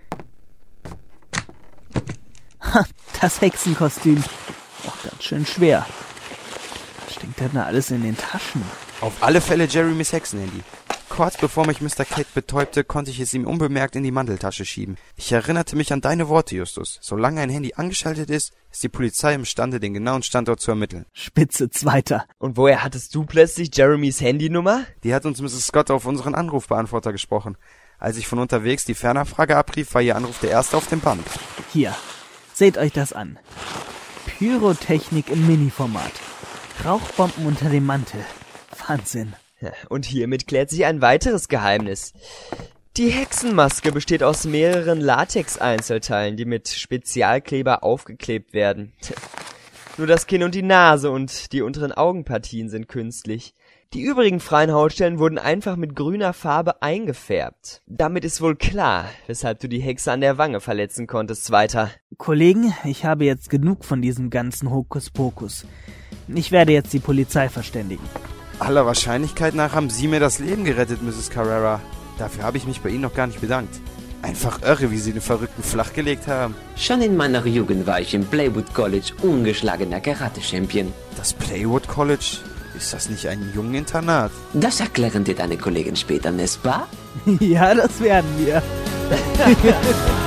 Ha, das Hexenkostüm. Auch ganz schön schwer. Was steckt denn da alles in den Taschen? Auf alle Fälle Jeremys Hexenhandy. Kurz bevor mich Mister Kate betäubte, konnte ich es ihm unbemerkt in die Manteltasche schieben. Ich erinnerte mich an deine Worte, Justus. Solange ein Handy angeschaltet ist, ist die Polizei imstande, den genauen Standort zu ermitteln. Spitze, Zweiter. Und woher hattest du plötzlich Jeremys Handynummer? Die hat uns Misses Scott auf unseren Anrufbeantworter gesprochen. Als ich von unterwegs die Fernabfrage abrief, war ihr Anruf der erste auf dem Band. Hier, seht euch das an. Pyrotechnik im Mini-Format. Rauchbomben unter dem Mantel. Wahnsinn. Und hiermit klärt sich ein weiteres Geheimnis. Die Hexenmaske besteht aus mehreren Latex-Einzelteilen, die mit Spezialkleber aufgeklebt werden. Nur das Kinn und die Nase und die unteren Augenpartien sind künstlich. Die übrigen freien Hautstellen wurden einfach mit grüner Farbe eingefärbt. Damit ist wohl klar, weshalb du die Hexe an der Wange verletzen konntest, Zweiter. Kollegen, ich habe jetzt genug von diesem ganzen Hokuspokus. Ich werde jetzt die Polizei verständigen. Aller Wahrscheinlichkeit nach haben Sie mir das Leben gerettet, Misses Carrera. Dafür habe ich mich bei Ihnen noch gar nicht bedankt. Einfach irre, wie Sie den Verrückten flachgelegt haben. Schon in meiner Jugend war ich im Playwood College ungeschlagener Karate-Champion. Das Playwood College? Ist das nicht ein Jungeninternat? Das erklären dir deine Kollegen später, n'est-ce pas? Ja, das werden wir.